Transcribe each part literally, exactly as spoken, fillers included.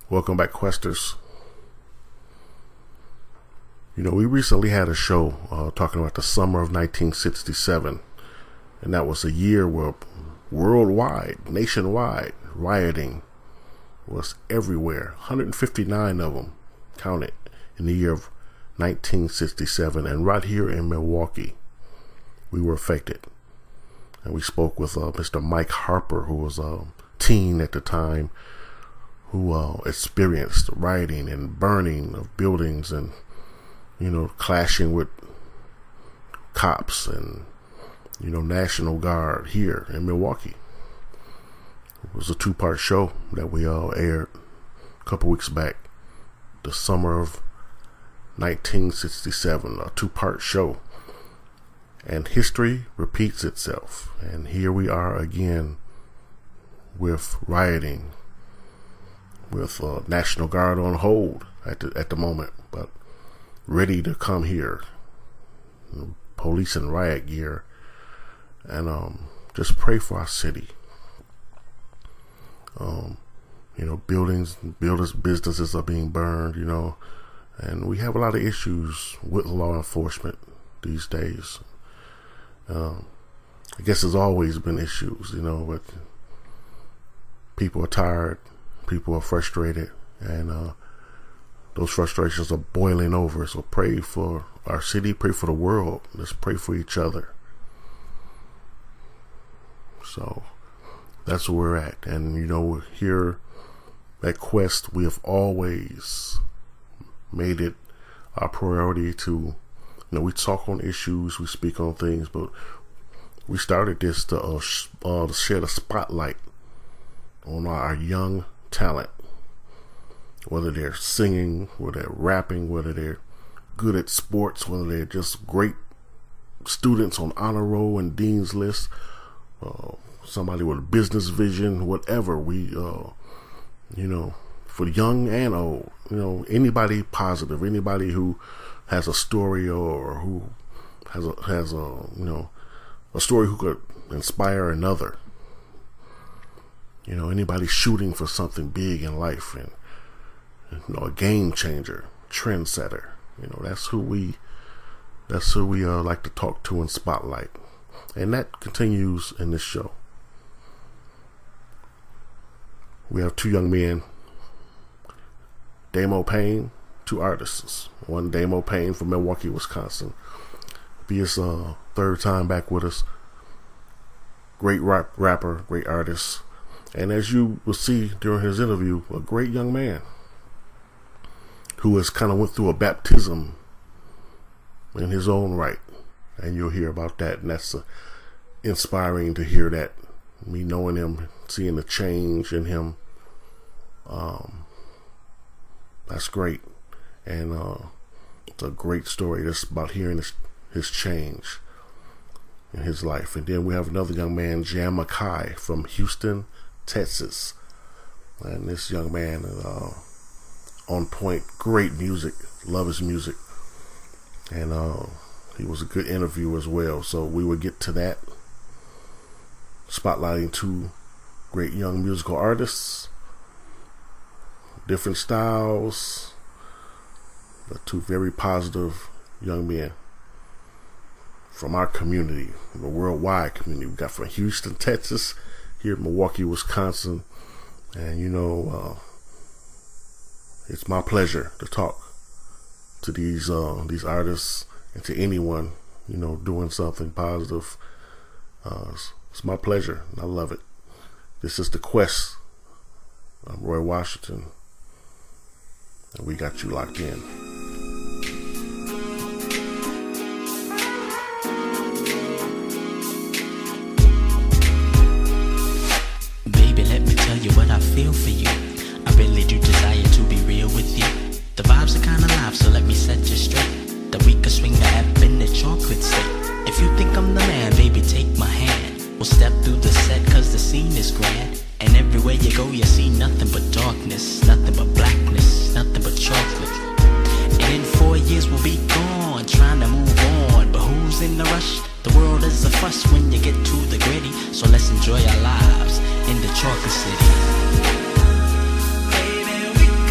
Welcome back, Questers. You know, we recently had a show uh, talking about the summer of nineteen sixty-seven, and that was a year where worldwide, nationwide, rioting was everywhere. one hundred fifty-nine of them counted in the year of nineteen sixty-seven, and right here in Milwaukee, we were affected. And we spoke with uh, Mister Mike Harper, who was a teen at the time, who uh, experienced rioting and burning of buildings and, you know, clashing with cops and, you know, National Guard here in Milwaukee. It was a two-part show that we uh, aired a couple weeks back, the summer of nineteen sixty-seven, a two-part show. And history repeats itself. And here we are again with rioting, with uh, National Guard on hold at the, at the moment, but ready to come here. Police in riot gear. And um, just pray for our city. Um, you know, buildings, builders, businesses are being burned, you know, and we have a lot of issues with law enforcement these days. Um, I guess there's always been issues, you know, but people are tired, people are frustrated, and uh, those frustrations are boiling over. So pray for our city, pray for the world. Let's pray for each other. So that's where we're at. And, you know, here at Quest, we have always made it our priority to, you know, we talk on issues, we speak on things, but we started this to, uh, sh- uh, to shed a spotlight on our young talent, whether they're singing, whether they're rapping, whether they're good at sports, whether they're just great students on honor roll and dean's list, uh, somebody with a business vision, whatever. We, uh, you know, for young and old, you know, anybody positive, anybody who has a story or who has a, has a, you know, a story who could inspire another. You know, anybody shooting for something big in life and, you know, a game changer, trendsetter. You know, that's who we, that's who we uh, like to talk to and spotlight. And that continues in this show. We have two young men, Damo Payne, two artists. One, Damo Payne from Milwaukee, Wisconsin. Be his uh, third time back with us. Great rap, rapper, great artist. And as you will see during his interview, a great young man who has kind of went through a baptism in his own right. And you'll hear about that. And that's uh, inspiring to hear that. Me knowing him, seeing the change in him. Um, that's great. And uh, it's a great story. That's about hearing his, his change in his life. And then we have another young man, Jam Mackay from Houston, Texas. And this young man is uh, on point, great music, love his music. And uh, he was a good interview as well. So we will get to that, spotlighting two great young musical artists, different styles, but two very positive young men from our community, the worldwide community. We got from Houston, Texas, here in Milwaukee, Wisconsin. And, you know, uh, it's my pleasure to talk to these uh, these artists and to anyone, you know, doing something positive. Uh, it's, it's my pleasure. I love it. This is The Quest. I'm Roy Washington, and we got you locked in. What I feel for you, I really do desire to be real with you. The vibes are kinda live, so let me set you straight, that we can swing the app in the chocolate state. If you think I'm the man, baby, take my hand. We'll step through the set, cause the scene is grand. And everywhere you go, you see nothing but darkness, nothing but blackness, nothing but chocolate. And in four years we'll be gone, trying to move on. But who's in the rush? The world is a fuss when you get to the gritty. So enjoy our lives in the chocolate city. Baby, we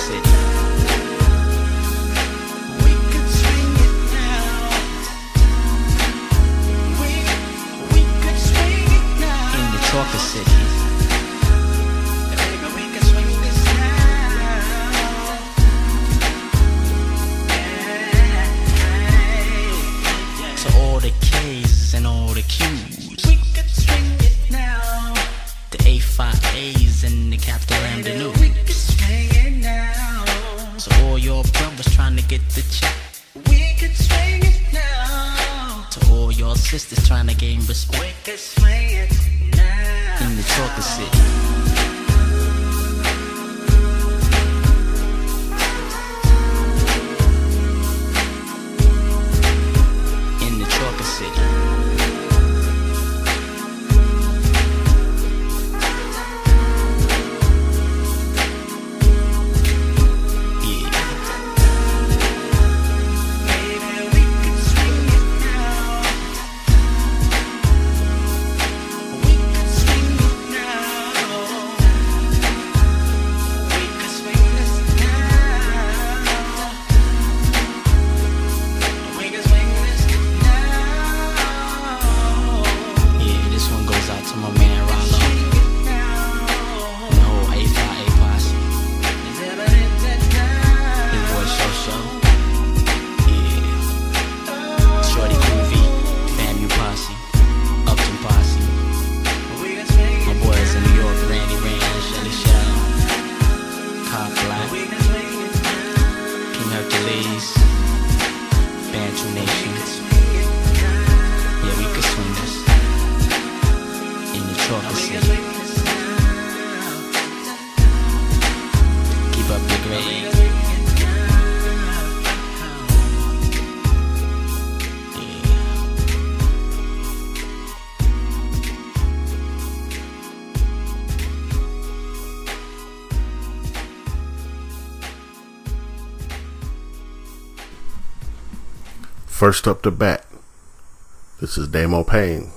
City. We could swing it now. We, we could swing it now. In the Chocolate City. Baby, we could swing this now. To all the K's and all the Q's. We could swing it now. The A five A's and the Captain Lambda Baby, News. we could swing it now. To all your brothers trying to get the check. We could swing it now. To all your sisters trying to gain We respect. could swing it now. In the Chocolate City. In the Chocolate City. Yeah. Baby, we could swing it now. We could swing it now. We could swing this now. We could swing this now. Yeah, this one goes out to my man Rollo. Swing it now. And the whole A five A posse. His boy Show Show. Yeah. Shorty Groovy. FAMU Posse. Upton Posse. We could swing My it boys in New York, Randy Rand, Shelly Shell. Cobb Black. We could swing it now. King Hercules. Bantu Nation. Swing it now. Yeah, we could swing this. In the Chocolate We could City. swing this now. Keep up your We grade. could swing it now. Yeah. First up to bat, this is Damo Payne.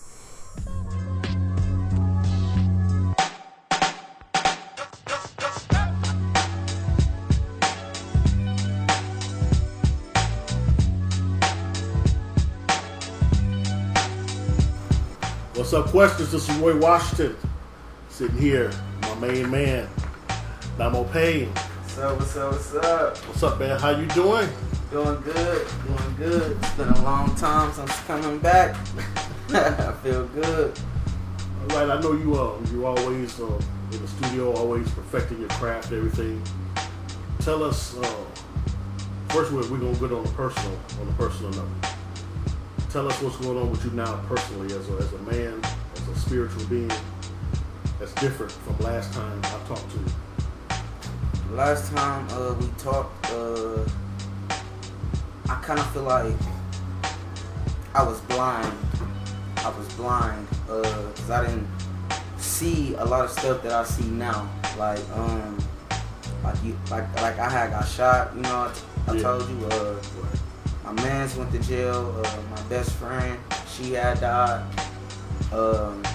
What's up, questions? This is Roy Washington, sitting here, my main man, Damo Payne. What's up, what's up, what's up? What's up, man? How you doing? Doing good, doing good. It's been a long time since coming back. I feel good. All right, I know you. Uh, you always uh, in the studio, always perfecting your craft, everything. Tell us. Uh, first, we're, we're gonna get on the personal, on the personal level. Tell us what's going on with you now, personally, as a, as a man, as a spiritual being. That's different from last time I talked to you. Last time uh, we talked, uh, I kind of feel like I was blind. I was blind because I didn't see a lot of stuff that I see now. Like, um, like you, like, like I had got shot. You know, I, I Yeah. told you. Uh, my man's went to jail. Uh, my best friend, she had died. Um,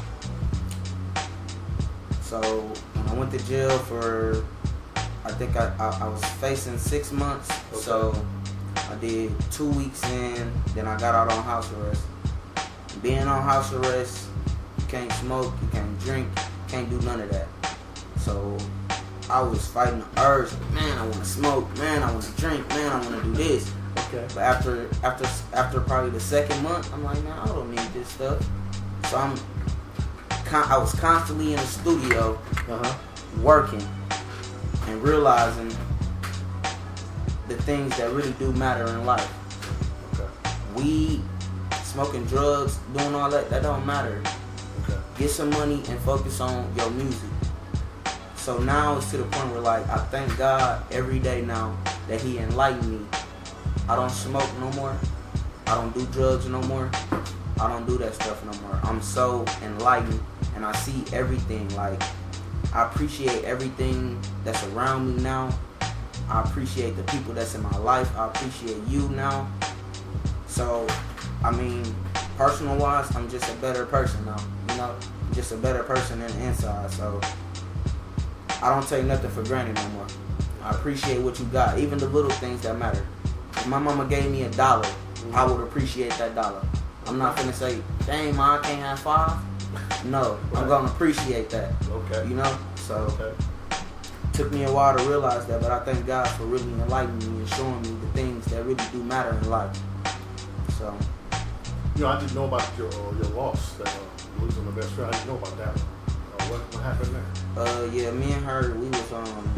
so when I went to jail for, I think I, I, I was facing six months. Okay. So I did two weeks in, then I got out on house arrest. Being on house arrest, you can't smoke, you can't drink, you can't do none of that. So I was fighting the urge, like, man, I want to smoke, man, I want to drink, man, I want to do this. Okay. But after after after probably the second month, I'm like, nah, I don't need this stuff. So I'm, con- I was constantly in the studio Uh huh. working and realizing the things that really do matter in life. Okay. Weed, smoking drugs, doing all that, that don't matter. Okay. Get some money and focus on your music. So now it's to the point where, like, I thank God every day now that He enlightened me. I don't smoke no more. I don't do drugs no more. I don't do that stuff no more. I'm so enlightened and I see everything. Like, I appreciate everything that's around me now. I appreciate the people that's in my life. I appreciate you now. So, I mean, personal wise, I'm just a better person now. You know, I'm just a better person in the inside. So, I don't take nothing for granted no more. I appreciate what you got, even the little things that matter. If my mama gave me a dollar, mm-hmm. I would appreciate that dollar. I'm not gonna say, dang, ma, I can't have five. No, right. I'm gonna appreciate that. Okay. You know, so okay. It took me a while to realize that, but I thank God for really enlightening me and showing me the things that really do matter in life. So, you know, I didn't know about your uh, your loss, that uh, losing the best friend. I didn't know about that. Uh, what what happened there? Uh, yeah, me and her, we was um,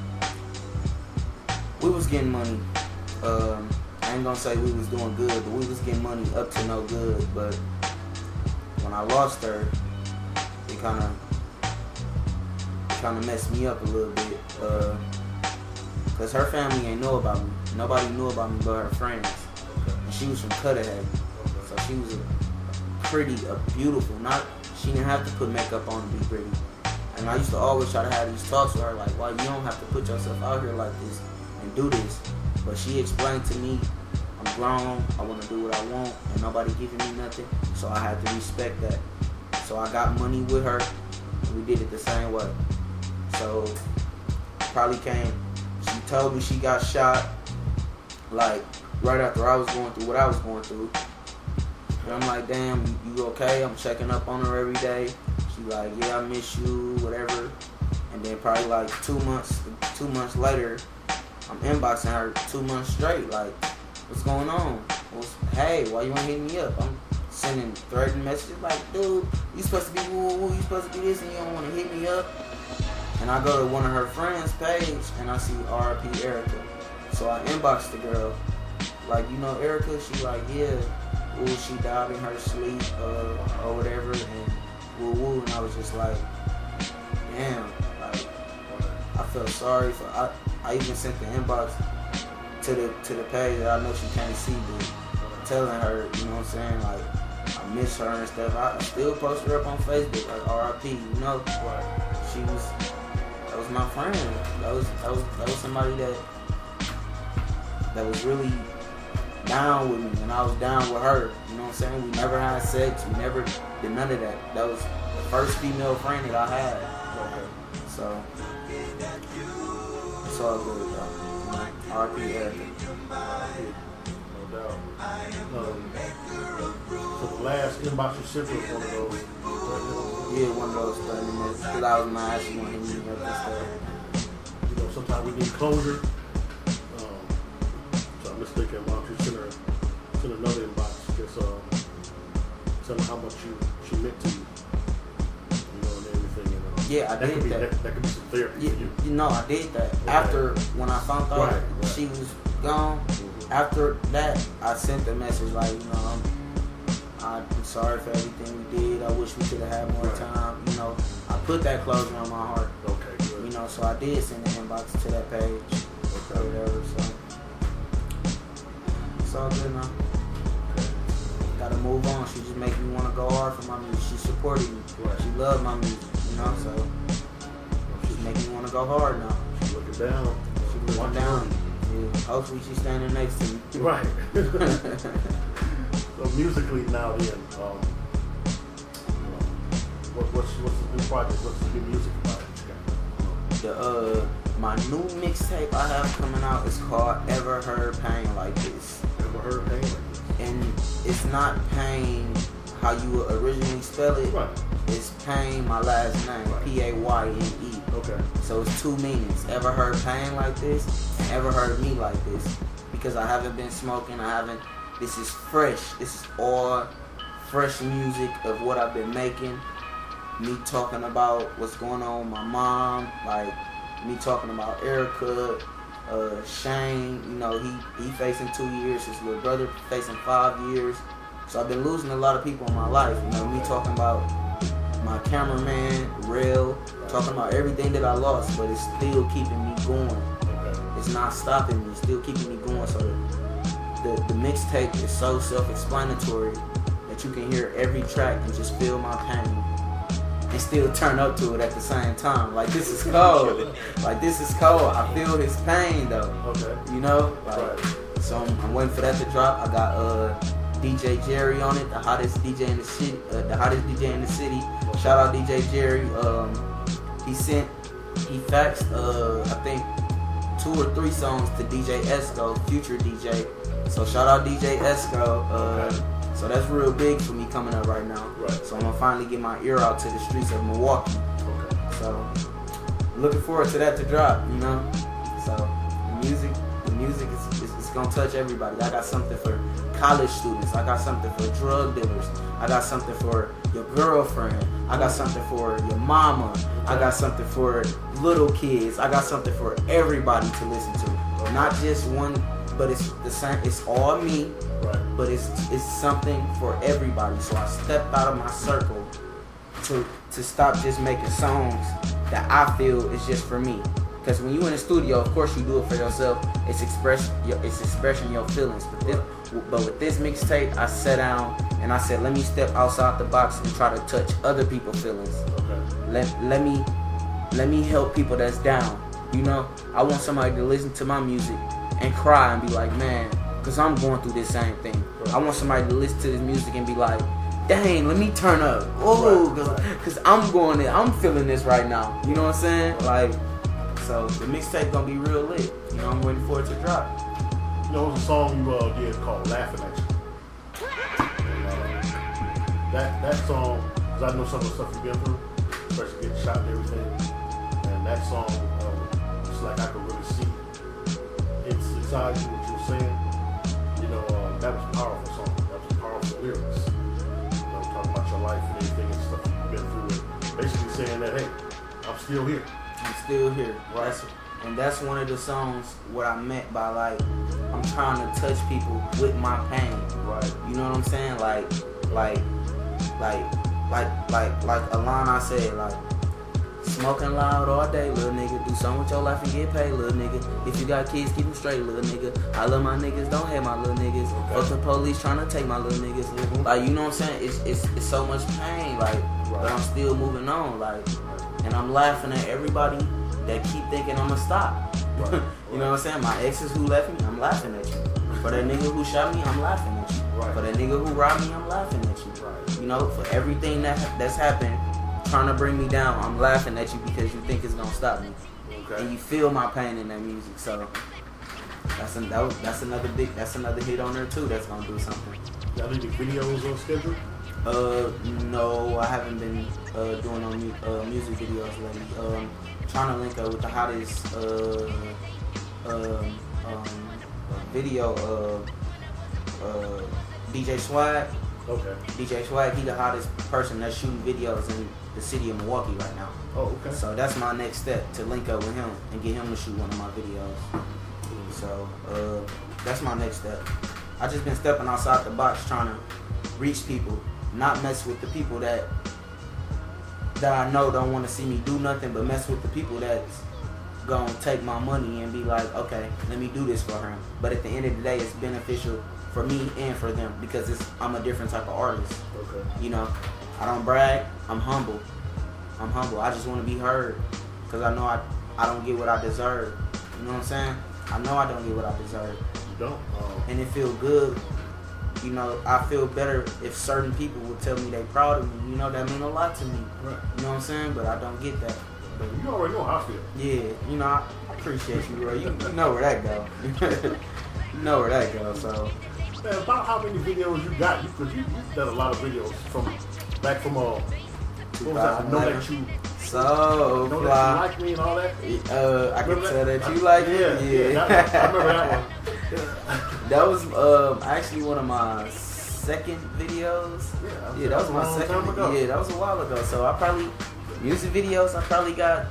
we was getting money. Um, I ain't gonna say we was doing good, but we was getting money up to no good. But when I lost her, it kind of kind of messed me up a little bit. Uh, Cause her family ain't know about me. Nobody knew about me but her friends. Okay. And she was from Cudahy. Okay. So she was a pretty, a beautiful, not, she didn't have to put makeup on to be pretty. And I used to always try to have these talks with her, like, why you don't have to put yourself out here like this and do this. But she explained to me, I'm grown, I want to do what I want, and nobody giving me nothing. So I had to respect that. So I got money with her, and we did it the same way. So probably came, she told me she got shot, like, right after I was going through what I was going through. And I'm like, damn, you, you okay? I'm checking up on her every day. She like, yeah, I miss you, whatever. And then probably like two months, two months later, I'm inboxing her two months straight, like, what's going on? What's, hey, why you ain't hitting me up? I'm sending threatening messages like, dude, you supposed to be woo woo, you supposed to be this, and you don't want to hit me up. And I go to one of her friends' page, and I see R I P Erica. So I inboxed the girl, like, you know Erica? She like, yeah, ooh, she died in her sleep, uh, or whatever, and woo woo. And I was just like, damn, like, I felt sorry for, I, I even sent the inbox to the to the page that I know she can't see, but telling her, you know what I'm saying, like, I miss her and stuff. I still post her up on Facebook, like R I P, you know? She was, that was my friend. That was, that was, that was somebody that, that was really down with me, and I was down with her. You know what I'm saying? We never had sex. We never did none of that. That was the first female friend that I had. Okay. So it's all good, though. R I P Erica. No doubt. Um, so the last inbox you sent was one of those. Yeah, one of those thirty minutes. Because I was mad. She wanted me up and stuff. You know, sometimes we need closure. Mistaken, why don't you send her, send another inbox, just um, tell her how much you, she meant to you, you know, and everything. And, uh, yeah, I that did could be, that. that. That could be some therapy yeah, for you. You know, I did that. Right. After, when I found out right, right. she was gone, mm-hmm. After that, I sent the message like, you know, I'm, I'm sorry for everything we did. I wish we could have had more right. time. You know, I put that closure on my heart. Okay, good. You know, so I did send an inbox to that page. Okay. Or whatever, so. It's all good now. Gotta move on. She just make me want to go hard for my music. She supported me. Right. She loved my music, you know, so she's making me want to go hard now. She's looking down. She's looking down. Yeah. Hopefully she's standing next to me. Right. So musically now then, um, what, what's, what's the new project? What's the new music about it? The, uh, my new mixtape I have coming out is called Ever Heard Pain Like This. Ever Heard Pain Like This? And it's not pain how you would originally spell it. Right. It's pain, my last name, right. P A Y N E. Okay. So it's two meanings. Ever heard pain like this? And ever heard me like this? Because I haven't been smoking, I haven't, this is fresh. This is all fresh music of what I've been making. Me talking about what's going on with my mom, like, me talking about Erica, uh, Shane, you know, he, he facing two years, his little brother facing five years. So I've been losing a lot of people in my life. You know, me talking about my cameraman, Rail, talking about everything that I lost, but it's still keeping me going. It's not stopping me, it's still keeping me going. So the, the, the mixtape is so self-explanatory that you can hear every track and just feel my pain. And still turn up to it at the same time. Like, this is cold. Like, this is cold. I feel his pain, though. Okay. You know? Like, right. So I'm, I'm waiting for that to drop. I got uh, D J Jerry on it, the hottest D J in the city. Uh, the hottest D J in the city. Shout out D J Jerry. Um, he sent, he faxed, uh, I think, two or three songs to D J Esco, future D J. So shout out D J Esco. Uh, Okay. So that's real big for me coming up right now. Right. So I'm gonna finally get my ear out to the streets of Milwaukee. Okay. So looking forward to that to drop, you know. So the music, the music is, is, is gonna touch everybody. I got something for college students. I got something for drug dealers. I got something for your girlfriend. I got something for your mama. I got something for little kids. I got something for everybody to listen to. Not just one, but it's the same. It's all me. Right. But it's it's something for everybody. So I stepped out of my circle to to stop just making songs that I feel is just for me. Because when you in the studio, of course you do it for yourself. It's express it's expressing your feelings. But this, but with this mixtape, I sat down and I said, let me step outside the box and try to touch other people's feelings. Okay. Let let me let me help people that's down. You know, I want somebody to listen to my music and cry and be like, man. Cause I'm going through this same thing. Right. I want somebody to listen to this music and be like, dang, let me turn up. Oh, Right. cause, cause I'm going in, I'm feeling this right now. You know what I'm saying? Like, so the mixtape gonna be real lit. You know, I'm waiting for it to drop. You know, it was a song you uh, did called "Laughing at You." And, uh, that that song, cause I know some of the stuff you've been through, especially getting shot and everything. And that song, uh, it's like I could really see it's inside you what you were saying. You know, uh, that was a powerful song. That was powerful lyrics. You know, talking about your life and everything and stuff you've been through, and basically saying that, hey, I'm still here. I'm still here. Right. That's, and that's one of the songs what I meant by like I'm trying to touch people with my pain. Right. You know what I'm saying? Like, like, like, like, like, like Alana said, like, smoking loud all day, little nigga. Do something with your life and get paid, little nigga. If you got kids, keep them straight, little nigga. I love my niggas, don't hate my little niggas. Okay. Fuck the police trying to take my little niggas. Mhm. Like, you know what I'm saying? It's it's it's so much pain, like, Right. but I'm still moving on, like, and I'm laughing at everybody that keep thinking I'ma stop. Right. You know what I'm saying? My exes who left me, I'm laughing at you. For that nigga who shot me, I'm laughing at you. Right. For that nigga who robbed me, I'm laughing at you. Right. You know, for everything that that's happened, trying to bring me down, I'm laughing at you because you think it's gonna stop me, Okay. and you feel my pain in that music. So that's an, that was, that's another big that's another hit on there too. That's gonna do something. Y'all any videos on schedule? Uh, no, I haven't been uh, doing no mu- uh, music videos lately. Um, trying to link up with the hottest uh, um, um, video, uh, uh, D J Swag. Okay. D J Swag, he the hottest person that's shooting videos in the city of Milwaukee right now. Oh, okay. So that's my next step, to link up with him and get him to shoot one of my videos. So uh, that's my next step. I just been stepping outside the box, trying to reach people, not mess with the people that that I know don't want to see me do nothing, but mess with the people that's gonna take my money and be like, okay, let me do this for him. But at the end of the day, it's beneficial for me and for them because it's I'm a different type of artist. Okay. You know, I don't brag. I'm humble. I'm humble. I just want to be heard because I know I I don't get what I deserve. You know what I'm saying? I know I don't get what I deserve, You don't? Um, and it feel good. You know, I feel better if certain people would tell me they proud of me. You know, that mean a lot to me. right. You know what I'm saying? But I don't get that. But you already know how I feel. Yeah, you know, I appreciate you, bro. You, you know where that go. You know where that go. So Man, about how many videos you got? Because you, you've done a lot of videos from back from uh, what was that? Know that you, so know that you fly. like me and all that. Uh, I can Remember tell that that? you like Yeah, it. yeah. Yeah, that one. I remember that one. That was um, actually one of my second videos. Yeah, Yeah, that was my a long second. time ago. Yeah, that was a while ago. So I probably music videos. I probably got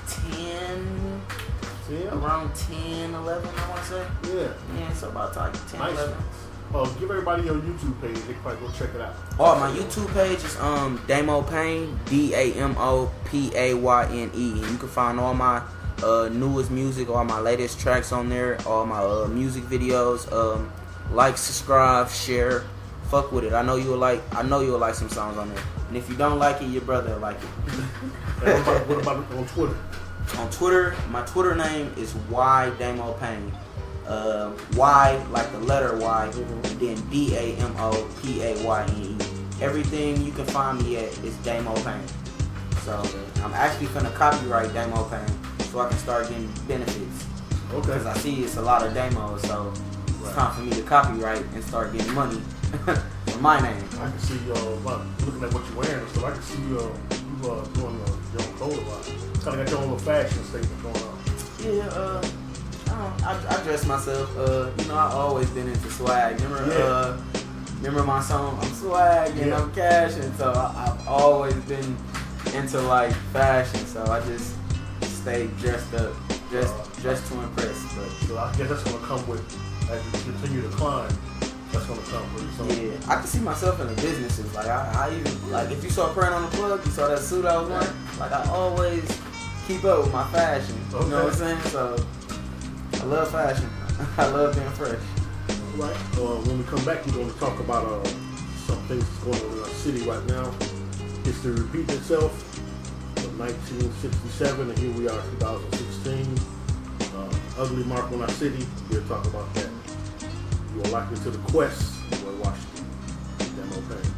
ten, See, yeah. around ten, eleven. I want to say. Yeah. Yeah, so about like ten, Nice. eleven. Uh, give everybody your YouTube page. They can probably go check it out. Oh, my YouTube page is um Damo Payne, D A M O P A Y N E, and you can find all my uh, newest music, all my latest tracks on there, all my uh, music videos. Um, like, subscribe, share, fuck with it. I know you'll like. I know you'll like some songs on there, and if you don't like it, your brother will like it. And what about, what about on Twitter? On Twitter, my Twitter name is Y Damo Payne. Uh, y like the letter Y, and then D A M O P A Y N E. Everything you can find me at is Damo Payne. So I'm actually gonna copyright Damo Payne so I can start getting benefits. Okay. Because I see it's a lot of demos, so it's Right. time for me to copyright and start getting money with my name. I can see you uh, like, looking at what you're wearing, so I can see you, uh, you uh, doing uh, your own clothing line. Kind of got your own little fashion statement going on. Yeah, uh, I, don't, I, I dress myself. Uh, you know, I've always been into swag. Remember, Yeah. uh, remember my song? I'm swag and Yeah. I'm cash, and so I, I've always been into like fashion. So I just stay dressed up, just Uh, just to impress. But So I guess that's gonna come with as you continue to climb. That's gonna come pretty soon. yeah, I can see myself in the businesses. Like I, I even like if you saw Print on the Plug, you saw that suit I was wearing. Like I always keep up with my fashion. You know what I'm saying? So I love fashion. I love being fresh. Right. Uh, when we come back, we're going to talk about uh, some things that's going on in our city right now. History repeats itself. From nineteen sixty-seven, and here we are, two thousand sixteen. Uh, ugly mark on our city. We'll talk about that. You are locked into the Quest. We're Washington. Demo Payne.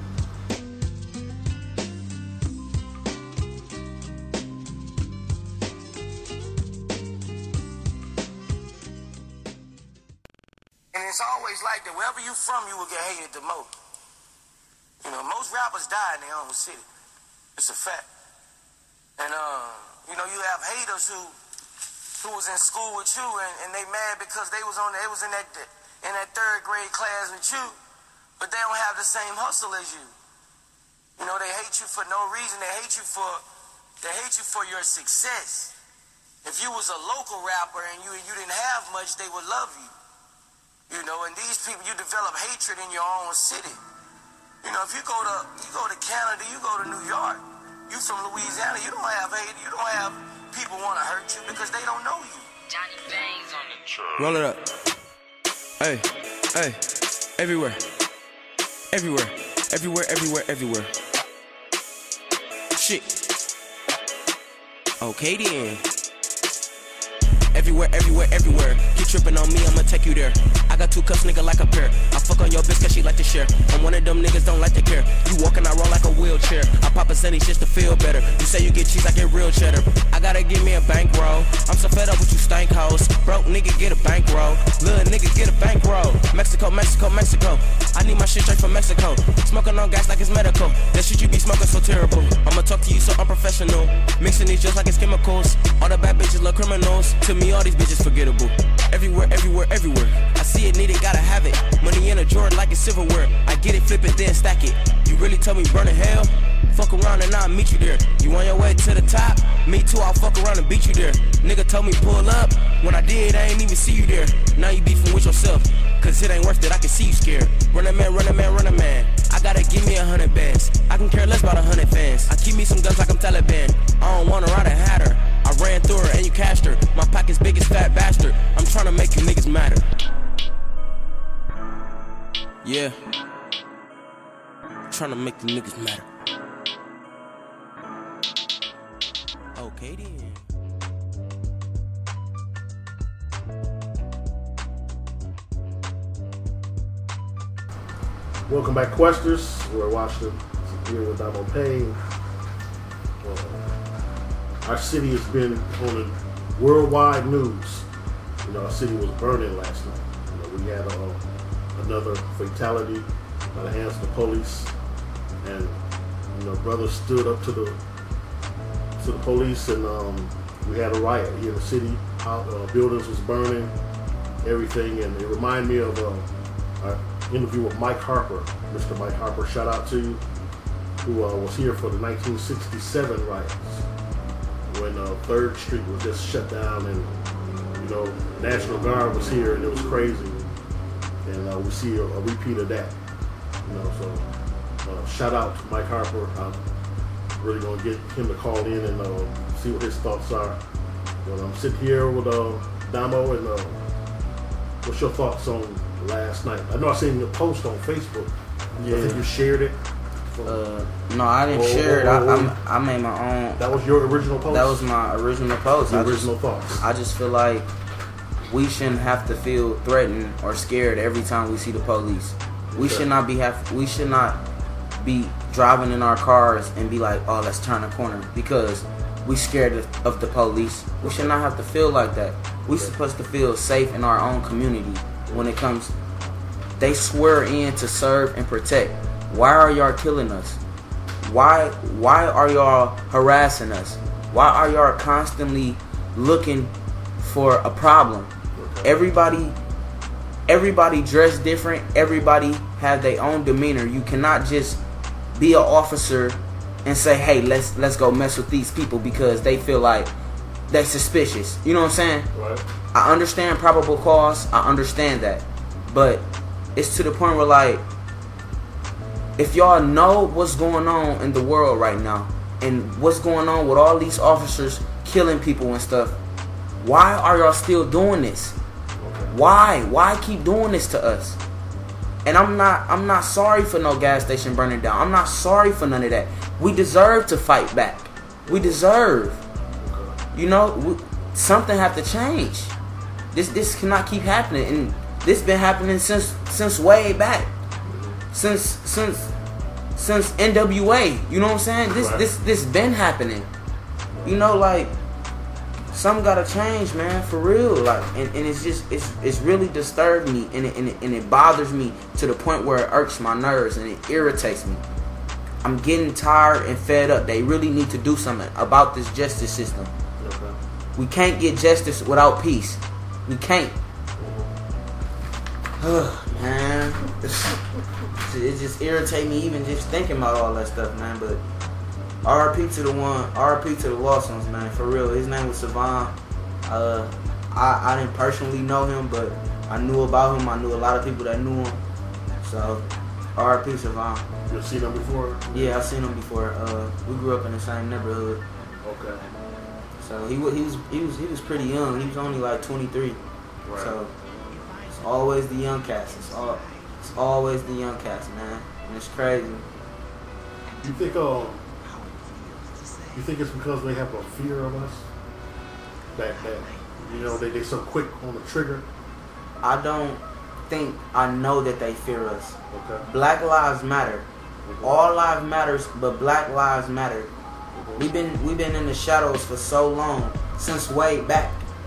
And it's always like that. Wherever you from, you will get hated the most. You know, most rappers die in their own city. It's a fact. And, uh, you know, you have haters who who was in school with you and, and they mad because they was on they was in that in that third grade class with you, but they don't have the same hustle as you. You know, they hate you for no reason. They hate you for they hate you for your success. If you was a local rapper and you you didn't have much, they would love you. You know, and these people, you develop hatred in your own city. You know, if you go to you go to Canada, you go to New York, you from Louisiana, you don't have hate, you don't have people want to hurt you because they don't know you. Johnny Bangs on the track. Roll it up. Hey, hey, everywhere, everywhere, everywhere, everywhere, everywhere. Shit. Okay then. Everywhere, everywhere, everywhere. Keep tripping on me, I'ma take you there. I got two cups, nigga, like a pair. I fuck on your bitch cause she like to share. I'm one of them niggas, don't like to care. You walking, I roll like a wheelchair. I pop a Sunny just to feel better. You say you get cheese, I get real cheddar. I gotta give me a bankroll. I'm so fed up with you stank hoes. Broke nigga, get a bankroll. Little nigga, get a bankroll. Mexico, Mexico, Mexico. I need my shit straight from Mexico. Smoking on gas like it's medical. That shit you be smoking so terrible. I'ma talk to you so unprofessional. Mixing these just like it's chemicals. All the bad bitches look criminals. To me, all these bitches forgettable. Everywhere, everywhere, everywhere. I see it, need it, gotta have it. Money in a drawer like it's silverware. I get it, flip it, then stack it. You really tell me burn in hell? Fuck around and I'll meet you there. You on your way to the top? Me too, I'll fuck around and beat you there. Nigga told me pull up. When I did, I ain't even see you there. Now you beefing with yourself. Cause it ain't worth it, I can see you scared. Run a man, run a man, run a man. I gotta give me a hundred bands. I can care less about a hundred fans. I keep me some guns like I'm Taliban. I don't wanna ride a hatter. I ran through her and you cashed her. My pocket's big as fat bastard. I'm trying to make you niggas matter. Yeah. Trying to make the niggas matter. Okay then. Welcome back, Questers. We're watching here with Damo Payne. Uh, our city has been on the worldwide news. You know, our city was burning last night. You know, we had uh, another fatality by the hands of the police, and you know, brothers stood up to the to the police, and um, we had a riot here in the city. Uh, buildings was burning, everything, and it reminded me of uh, our interview with Mike Harper. Mister Mike Harper, shout out to you, who uh, was here for the nineteen sixty-seven riots when uh, third Street was just shut down, and you know, National Guard was here, and it was crazy. And uh, we see a, a repeat of that. You know, so uh, shout out to Mike Harper. I'm really gonna get him to call in and uh, see what his thoughts are. But I'm sitting here with uh, Damo, and uh, what's your thoughts on last night? I know I seen your post on Facebook. Yeah. I think you shared it. Uh, no, I didn't Oh, share it. oh, I, oh, oh. I, I made my own. That was your original post? That was my original post. the I original just, thoughts. I just feel like we shouldn't have to feel threatened or scared every time we see the police. We Okay. should not be have. We should not be driving in our cars and be like, "Oh, let's turn a corner," because we scared of, of the police. We should not have to feel like that. We supposed to feel safe in our own community when it comes. They swear in to serve and protect. Why are y'all killing us? Why why are y'all harassing us? Why are y'all constantly looking for a problem? Everybody everybody dressed different. Everybody have their own demeanor. You cannot just be an officer and say, hey, let's let's go mess with these people because they feel like they're suspicious. You know what I'm saying? Right. I understand probable cause. I understand that. But it's to the point where, like, if y'all know what's going on in the world right now and what's going on with all these officers killing people and stuff, why are y'all still doing this? Why? Why keep doing this to us? And I'm not I'm not sorry for no gas station burning down. I'm not sorry for none of that. We deserve to fight back. We deserve. You know, we, something have to change. This this cannot keep happening, and this been happening since since way back. Since since since N W A. You know what I'm saying? This Right. this this been happening. You know, like, something gotta change, man, for real. Like, and, and it's just it's it's really disturbed me, and it, and it and it bothers me to the point where it irks my nerves and it irritates me. I'm getting tired and fed up. They really need to do something about this justice system. Okay. We can't get justice without peace. We can't. Man, it just irritates me even just thinking about all that stuff, man. But R I P to the one, R I P to the lost ones, man. For real, his name was Savon. Uh, I I didn't personally know him, but I knew about him. I knew a lot of people that knew him. So R I P Savon. You've seen him before? Yeah, I've seen him before. Uh, we grew up in the same neighborhood. Okay. So he was he was he was he was pretty young. He was only like twenty-three. Right. So it's always the young cats. It's all it's always the young cats, man. And it's crazy. You think um you think it's because they have a fear of us? That that you know they they so quick on the trigger? I don't think I know that they fear us. Okay. Black lives matter. Okay. All lives matters, but Black lives matter. Mhm. We've been we've been in the shadows for so long, since way back.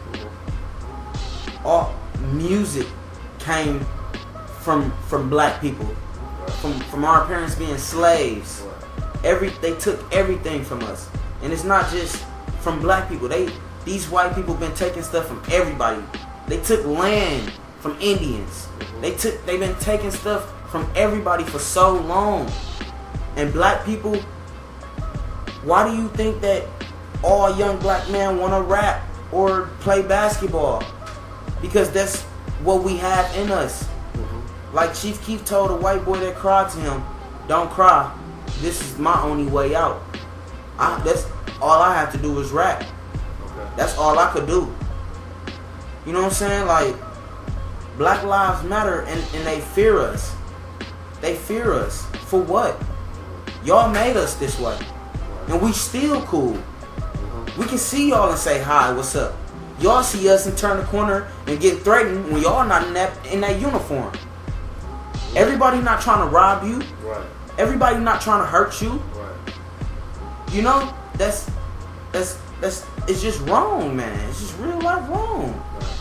Mhm. All music came from from black people, from from our parents being slaves. Right. Every they took everything from us, and it's not just from black people. They these white people been taking stuff from everybody. They took land from Indians. They took they've been taking stuff from everybody for so long. And black people, why do you think that all young black men want to rap or play basketball? Because that's what we have in us. Mhm. Like Chief Keef told a white boy that cried to him, "Don't cry. This is my only way out." I, that's all I have to do is rap. Okay. That's all I could do. You know what I'm saying? Like, Black Lives Matter, and, and they fear us. They fear us. For what? Y'all made us this way. And we still cool. Mhm. We can see y'all and say, hi, what's up? Y'all see us and turn the corner and get threatened when y'all not in that, in that uniform. Everybody not trying to rob you. Right. Everybody not trying to hurt you. Right. You know, that's that's that's it's just wrong, man. It's just real life wrong.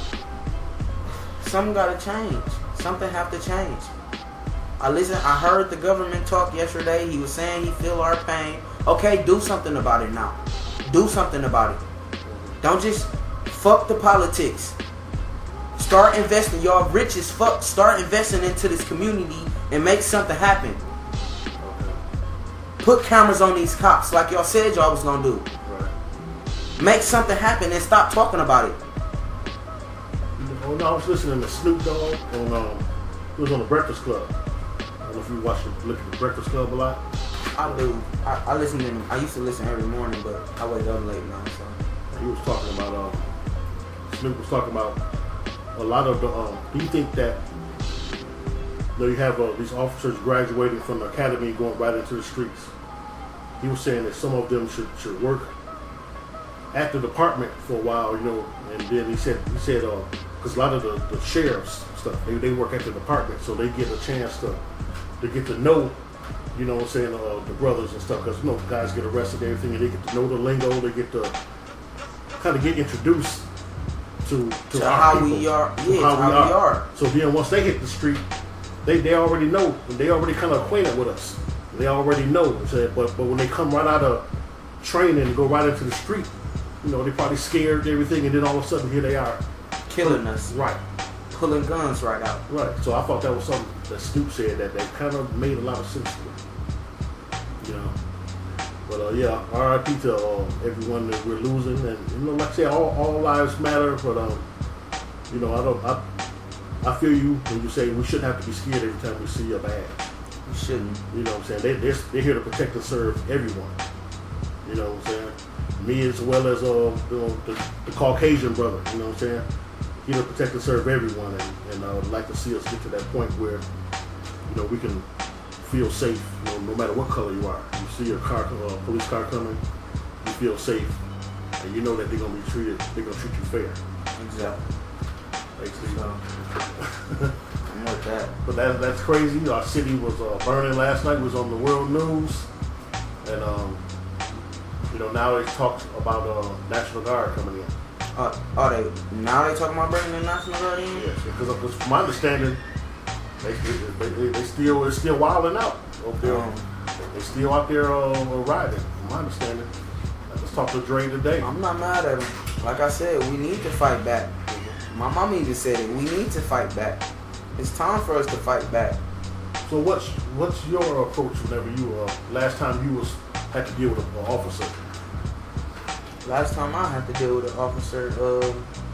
Something gotta change. Something have to change. I listen. I heard the government talk yesterday. He was saying he feel our pain. Okay, do something about it now. Do something about it. Don't just fuck the politics. Start investing. Y'all rich as fuck. Start investing into this community and make something happen. Put cameras on these cops like y'all said y'all was gonna do. Right. Make something happen and stop talking about it. Oh no, I was listening to Snoop Dogg on um it was on the Breakfast Club. I don't know if you watch the look at the Breakfast Club a lot. I do. I, I listen to him. I used to listen every morning, but I wake up late now. So He was talking about um Snoop was talking about a lot of the um do you think that you know, you have uh, these officers graduating from the academy going right into the streets. He was saying that some of them should should work at the department for a while, you know, and then he said he said uh because a lot of the, the sheriffs stuff they, they work at the department, so they get a chance to to get to know, you know what I'm saying, uh, the brothers and stuff, because you know guys get arrested and everything, and they get to know the lingo, they get to kind of get introduced to to, To our how people, we are. to Yeah, to how we are. So then once they hit the street, they, they already know. They already kind of acquainted with us. They already know. So, but but when they come right out of training and go right into the street, you know, they probably scared everything, and then all of a sudden here they are, Killing us. right, Pulling guns right out. right. So I thought that was something that Snoop said that that kind of made a lot of sense to me. You know. But uh, yeah, R I P to uh, everyone that we're losing, and you know, like I said, all, all lives matter. But um, you know, I don't, I, I feel you when you say we shouldn't have to be scared every time we see a badge. We shouldn't. You know what I'm saying? They, they're, they're here to protect and serve everyone. You know what I'm saying? Me as well as uh, you know, the, the Caucasian brother. You know what I'm saying? Here to protect and serve everyone, and, and I would like to see us get to that point where you know we can feel safe, you know, no matter what color you are. You see a car, a police car coming, you feel safe, and you know that they're gonna be treated, they're gonna treat you fair. Exactly. Basically. So, I'm with that. But that, that's crazy. Our city was uh, burning last night. It was on the world news, and um, you know now they talk about uh, National Guard coming in. Uh, are they now? They talking about bringing the National Guard in? Yes, because from my understanding, they they, they, they still they're still wilding out over there. Um, They still out there uh, riding. From my understanding, I just talked to Dre today. I'm not mad at them. Like I said, we need to fight back. My mom even said it. We need to fight back. It's time for us to fight back. So what's what's your approach whenever you uh, last time you was had to deal with an officer? Last time I had to deal with an officer, uh,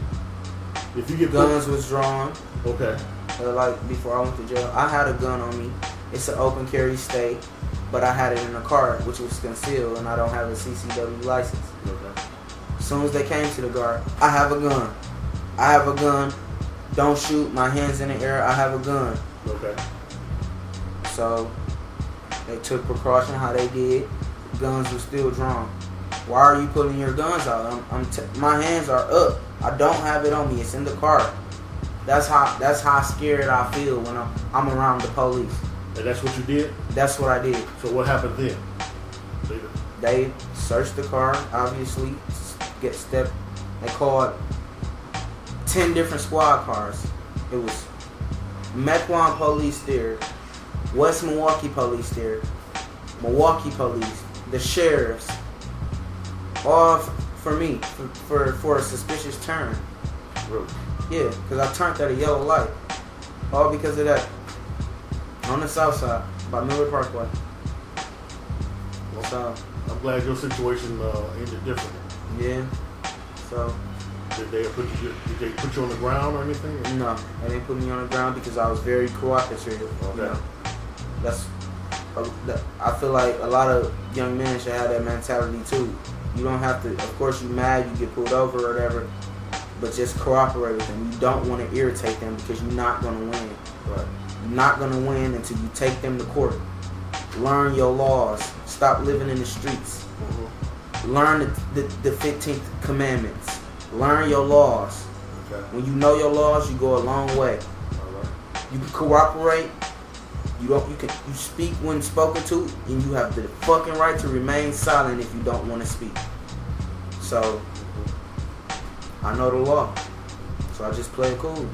If you get guns was drawn. okay, Uh, like before I went to jail, I had a gun on me. It's an open carry state, but I had it in a car, which was concealed, and I don't have a C C W license. okay, As soon as they came to the guard, I have a gun. I have a gun. Don't shoot. My hands in the air. I have a gun. okay. So they took precaution how they did. Guns were still drawn. Why are you pulling your guns out? I'm, I'm t- my hands are up. I don't have it on me. It's in the car. That's how. That's how scared I feel when I'm, I'm around the police. And that's what you did. That's what I did. So what happened then? They searched the car, obviously, get step. They called ten different squad cars. It was Mequon police there, West Milwaukee police there, Milwaukee police, the sheriffs, all f- for me, for, for, for a suspicious turn. Really? Yeah, because I turned at a yellow light. All because of that. On the south side, by Miller Parkway. So, I'm glad your situation uh, ended different. yeah. So, Did they put you? Did they put you on the ground or anything? no, they didn't put me on the ground because I was very cooperative. Okay. You know, that's. uh, that- I feel like a lot of young men should have that mentality too. You don't have to. Of course, you mad, you get pulled over or whatever, but just cooperate with them. You don't want to irritate them because you're not gonna win. Right. You're not gonna win until you take them to court. Learn your laws. Stop living in the streets. Mm-hmm. Learn the, the, the fifteenth commandments. Learn your laws. Okay. When you know your laws, you go a long way. All right. You can cooperate. You don't. You can. You speak when spoken to, and you have the fucking right to remain silent if you don't want to speak. So I know the law, so I just play it cool.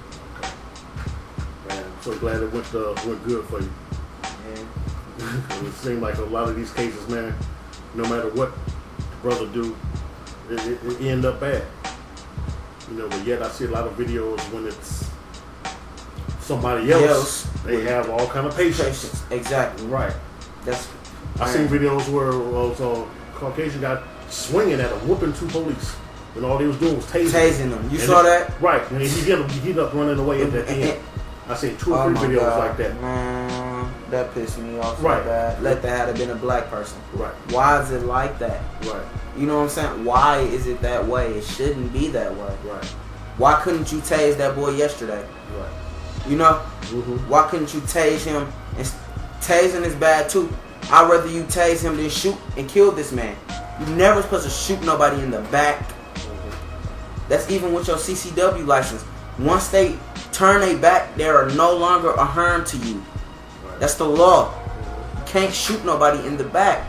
Man, I'm so glad it went uh, went good for you. And It seemed like a lot of these cases, man, no matter what the brother do, it, it, it end up bad. You know, but yet I see a lot of videos when it's somebody else, Else. they have all kind of patience. patience. Exactly. Right. That's. I seen videos where uh, was a Caucasian guy swinging at a whooping two police, and all they was doing was tasing. Tasing them. You And saw it- that? Right. And he hit him, he hit up running away at the end. I seen two or Oh three my videos God, like that. Man, that pissed me off so Right. bad. Let that have been a black person. Right. Why is it like that? Right. You know what I'm saying? Why is it that way? It shouldn't be that way. Right. Why couldn't you tase that boy yesterday? Right. You know? Mm-hmm. Why couldn't you tase him? And s- tasing is bad too. I'd rather you tase him than shoot and kill this man. You're never supposed to shoot nobody in the back. Mm-hmm. That's even with your C C W license. Once they turn their back, they are no longer a harm to you. Right. That's the law. You can't shoot nobody in the back.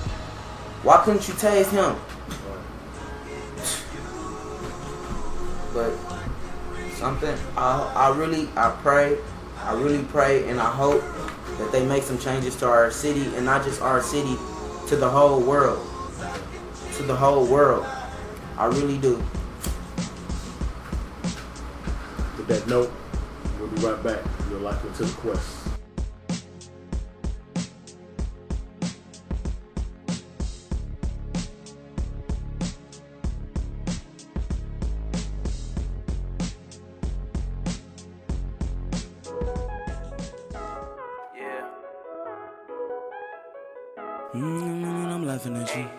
Why couldn't you tase him? Right. But but something I I really I pray, I really pray and I hope that they make some changes to our city, and not just our city, to the whole world. To the whole world. I really do. With that note, we'll be right back. You're locked into the Quest. Mm, I'm laughing at you.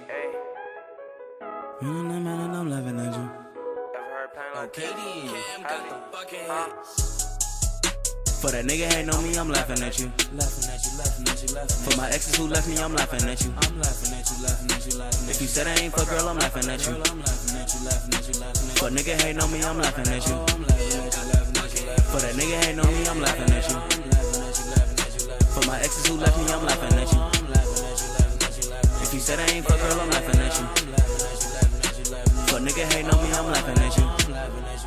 Mm, man, I'm laughing at you. Okay, then. Cam got the fucking hits. For that nigga hating on me, I'm laughing at you. Laughing at you, laughing at you, laughing. For my exes who left me, I'm laughing at you. I'm laughing at you, laughing at you, laughing. If you said I ain't fuck, girl, I'm laughing at you. I'm laughing at you, laughing at you, laughing. For nigga hating on me, I'm laughing at you. I'm laughing at you, laughing at you, laughing. For that nigga hating on me, I'm laughing at you. I'm laughing at you, laughing at you, laughing. For my exes who left me, I'm laughing at you. I'm laughing at you, laughing at you, laughing. If you said I ain't fuck, girl, I'm laughing at you. I'm laughing at you, laughing at you, laughing. For nigga hating on me, I'm laughing at you. I'm laughing at you.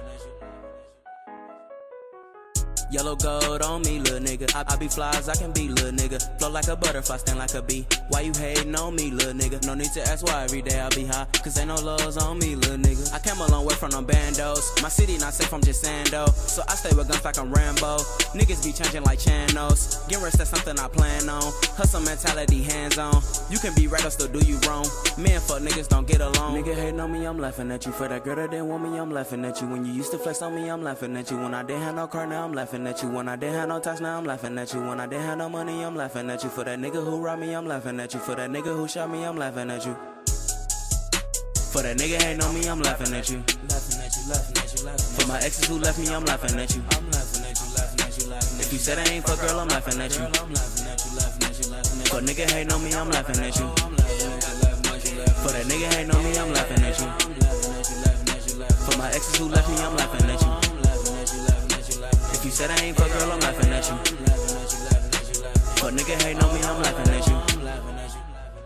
Yellow gold on me, little nigga. I, I be fly as I can be, little nigga. Flow like a butterfly, stand like a bee. Why you hating on me, little nigga? No need to ask why every day I be high. Cause ain't no lows on me, little nigga. I came a long way from them bandos. My city not safe, I'm just sando. So I stay with guns like I'm Rambo. Niggas be changing like channels. Get rich, that's something I plan on. Hustle mentality, hands on. You can be right or still do you wrong. Men fuck niggas don't get along. Nigga hating on me, I'm laughing at you. For that girl that didn't want me, I'm laughing at you. When you used to flex on me, I'm laughing at you. When I didn't have no car, now I'm laughing at you. When I didn't have no touch, now I'm laughing at you. When I didn't have no money, I'm laughing at you. For that nigga who robbed me, I'm laughing at you. For that nigga who shot me, I'm laughing at you. For that nigga hating on me, I'm laughing at you. Laughing at you, laughing at you, laughing. For my exes who left me, I'm laughing at you. I'm laughing at you, laughing at you, laughing. If you said I ain't fuck, girl, I'm laughing at you. I'm laughing at you, laughing at you, laughing. For nigga hating on me, I'm laughing at you. I'm laughing at you, laughing at you, laughing. For that nigga hating on me, I'm laughing at you. I'm laughing at you, laughing at you, laughing. For my exes who left me, I'm laughing at you. I'm laughing at you, laughing at you, laughing. If you said I ain't fuck, girl, I'm laughing at you. I'm laughing at you, laughing at you, laughing. For nigga hating on me, I'm laughing at you. I'm laughing at you.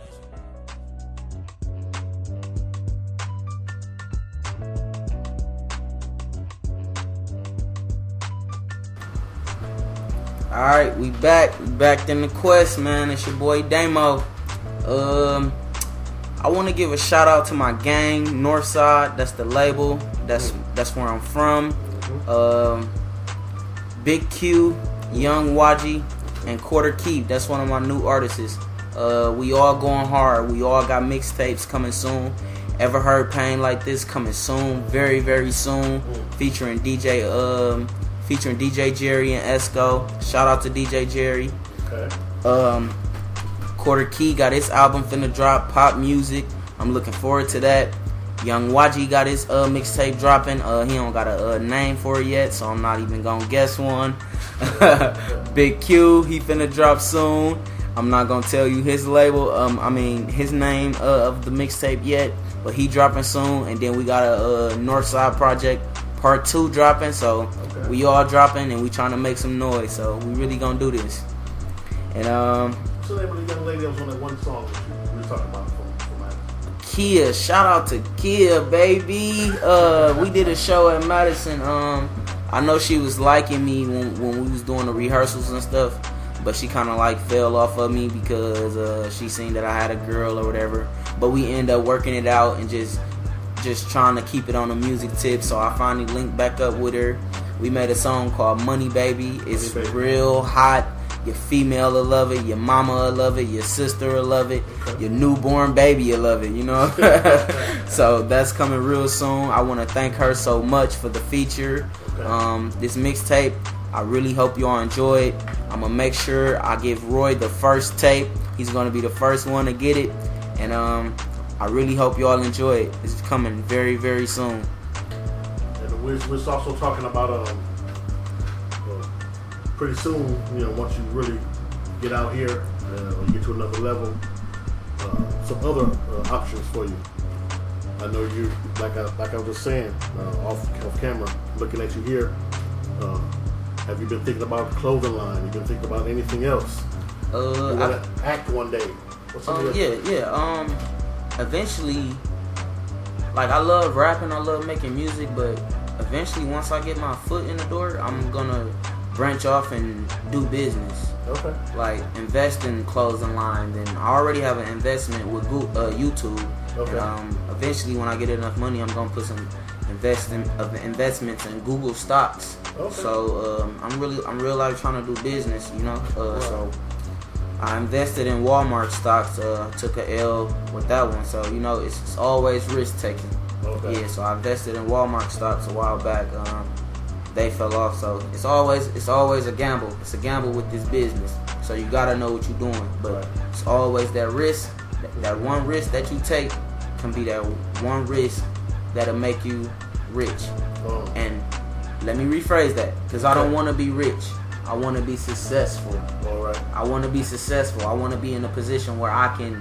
Alright, we back. We back in the Quest, man. It's your boy Damo. Um, I want to give a shout out to my gang, Northside. That's the label. That's that's where I'm from. Um, Big Q, Young Waji, and Quarter Keep. That's one of my new artists. Uh, we all going hard. We all got mixtapes coming soon. Ever Heard Pain Like This coming soon, very very soon, featuring D J um. featuring D J Jerry and Esco. Shout out to D J Jerry. Okay. Um, Quarter Key got his album finna drop, Pop Music. I'm looking forward to that. Young Waji got his uh, mixtape dropping. Uh, he don't got a uh, name for it yet, so I'm not even gonna guess one. Big Q, he finna drop soon. I'm not gonna tell you his label. Um, I mean his name uh, of the mixtape yet, but he dropping soon. And then we got a uh, Northside Project Part two dropping, so okay. We all dropping and we trying to make some noise, so we really gonna do this. And um what's the name of the young lady that was on that one song that you were talking about from, from Madison? Kia, shout out to Kia, baby. Uh we did a show at Madison. Um I know she was liking me when, when we was doing the rehearsals and stuff, but she kinda like fell off of me because uh she seen that I had a girl or whatever. But we end up working it out and just just trying to keep it on the music tip, so I finally linked back up with her. We made a song called Money Baby. It's Money Baby. Real hot. Your female will love it, your mama will love it, your sister will love it, okay. Your newborn baby will love it, you know. So that's coming real soon. I want to thank her so much for the feature. Okay. Um, this mixtape, I really hope you all enjoy it. I'm going to make sure I give Roy the first tape. He's going to be the first one to get it. And um I really hope you all enjoy it. It's coming very, very soon. And we're, we're also talking about um, uh, pretty soon, you know, once you really get out here uh, and get to another level, uh, some other uh, options for you. I know you, like I, like I was just saying, uh, off, off camera, looking at you here, uh, have you been thinking about a clothing line? Have you been thinking about anything else? Uh, you want to act one day? What's uh, yeah, yeah. Um, eventually, like I love rapping, I love making music, but eventually, once I get my foot in the door, I'm gonna branch off and do business. Okay. Like invest in clothing lines, and I already have an investment with Go- uh, YouTube. Okay. And, um, eventually, when I get enough money, I'm gonna put some investing of investments in Google stocks. Okay. So um, I'm really, I'm real life trying to do business, you know. Uh, so I invested in Walmart stocks. Uh, took a L with that one. So you know, it's, it's always risk taking. Okay. Yeah. So I invested in Walmart stocks a while back. Um, they fell off. So it's always, it's always a gamble. It's a gamble with this business. So you gotta know what you're doing. But Right. it's always that risk. That, that one risk that you take can be that one risk that'll make you rich. Oh. And let me rephrase that, because I don't Okay. want to be rich. I want to be successful. All right. I want to be successful. I want to be in a position where I can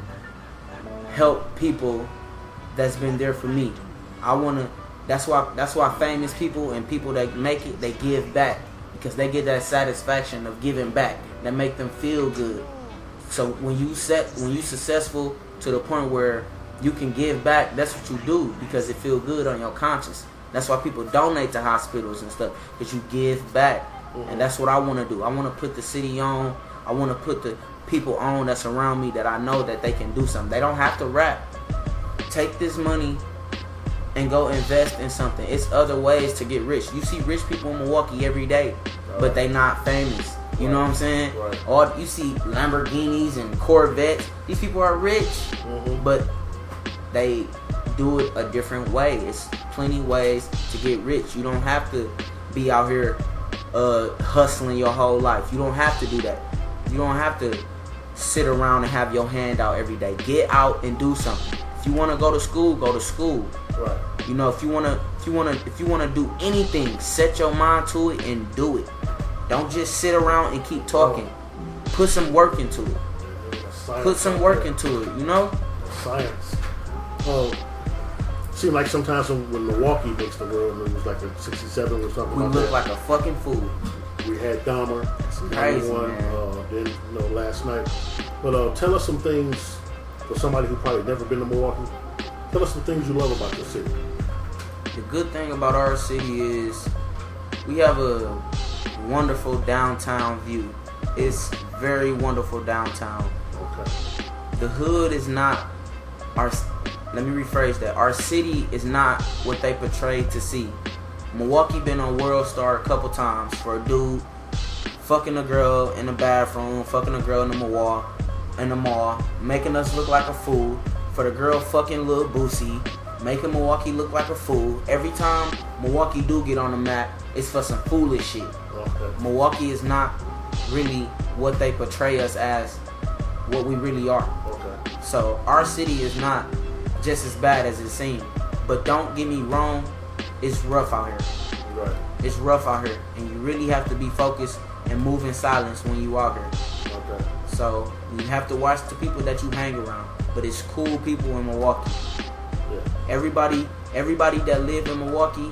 help people that's been there for me. I want to. That's why. That's why famous people and people that make it, they give back, because they get that satisfaction of giving back that make them feel good. So when you set, when you successful to the point where you can give back, that's what you do, because it feel good on your conscience. That's why people donate to hospitals and stuff, because you give back. Mm-hmm. And that's what I want to do. I want to put the city on. I want to put the people on that's around me that I know that they can do something. They don't have to rap. Take this money and go invest in something. It's other ways to get rich. You see rich people in Milwaukee every day, but they not famous. You know what I'm saying? Right. Or you see Lamborghinis and Corvettes. These people are rich, Mhm. but they do it a different way. It's plenty ways to get rich. You don't have to be out here uh, hustling your whole life. You don't have to do that. You don't have to sit around and have your hand out every day. Get out and do something. If you want to go to school, go to school. Right. You know, if you wanna, if you wanna, if you wanna do anything, set your mind to it and do it. Don't just sit around and keep talking. Put some work into it. Science Put some out work there. into it. You know. Science. Oh, seems like sometimes when, when Milwaukee makes the world news, like in sixty-seven or something We like look that. like a fucking fool. We had Dahmer, crazy, one, man. uh, then you know last night. But uh, tell us some things for somebody who probably never been to Milwaukee. Tell us some things you love about the city. The good thing about our city is we have a wonderful downtown view. It's very wonderful downtown. Okay. The hood is not our. Let me rephrase that. Our city is not what they portray to see. Milwaukee been on World Star a couple times for a dude fucking a girl in the bathroom, fucking a girl in the mall, in the mall, making us look like a fool. For the girl fucking Lil Boosie, making Milwaukee look like a fool. Every time Milwaukee do get on the map, it's for some foolish shit. Okay. Milwaukee is not really what they portray us as, what we really are. Okay. So our city is not just as bad as it seems. But don't get me wrong, it's rough out here. Right. It's rough out here, and you really have to be focused and move in silence when you out here. Okay. So you have to watch the people that you hang around. But it's cool people in Milwaukee. Yeah. Everybody, everybody that live in Milwaukee,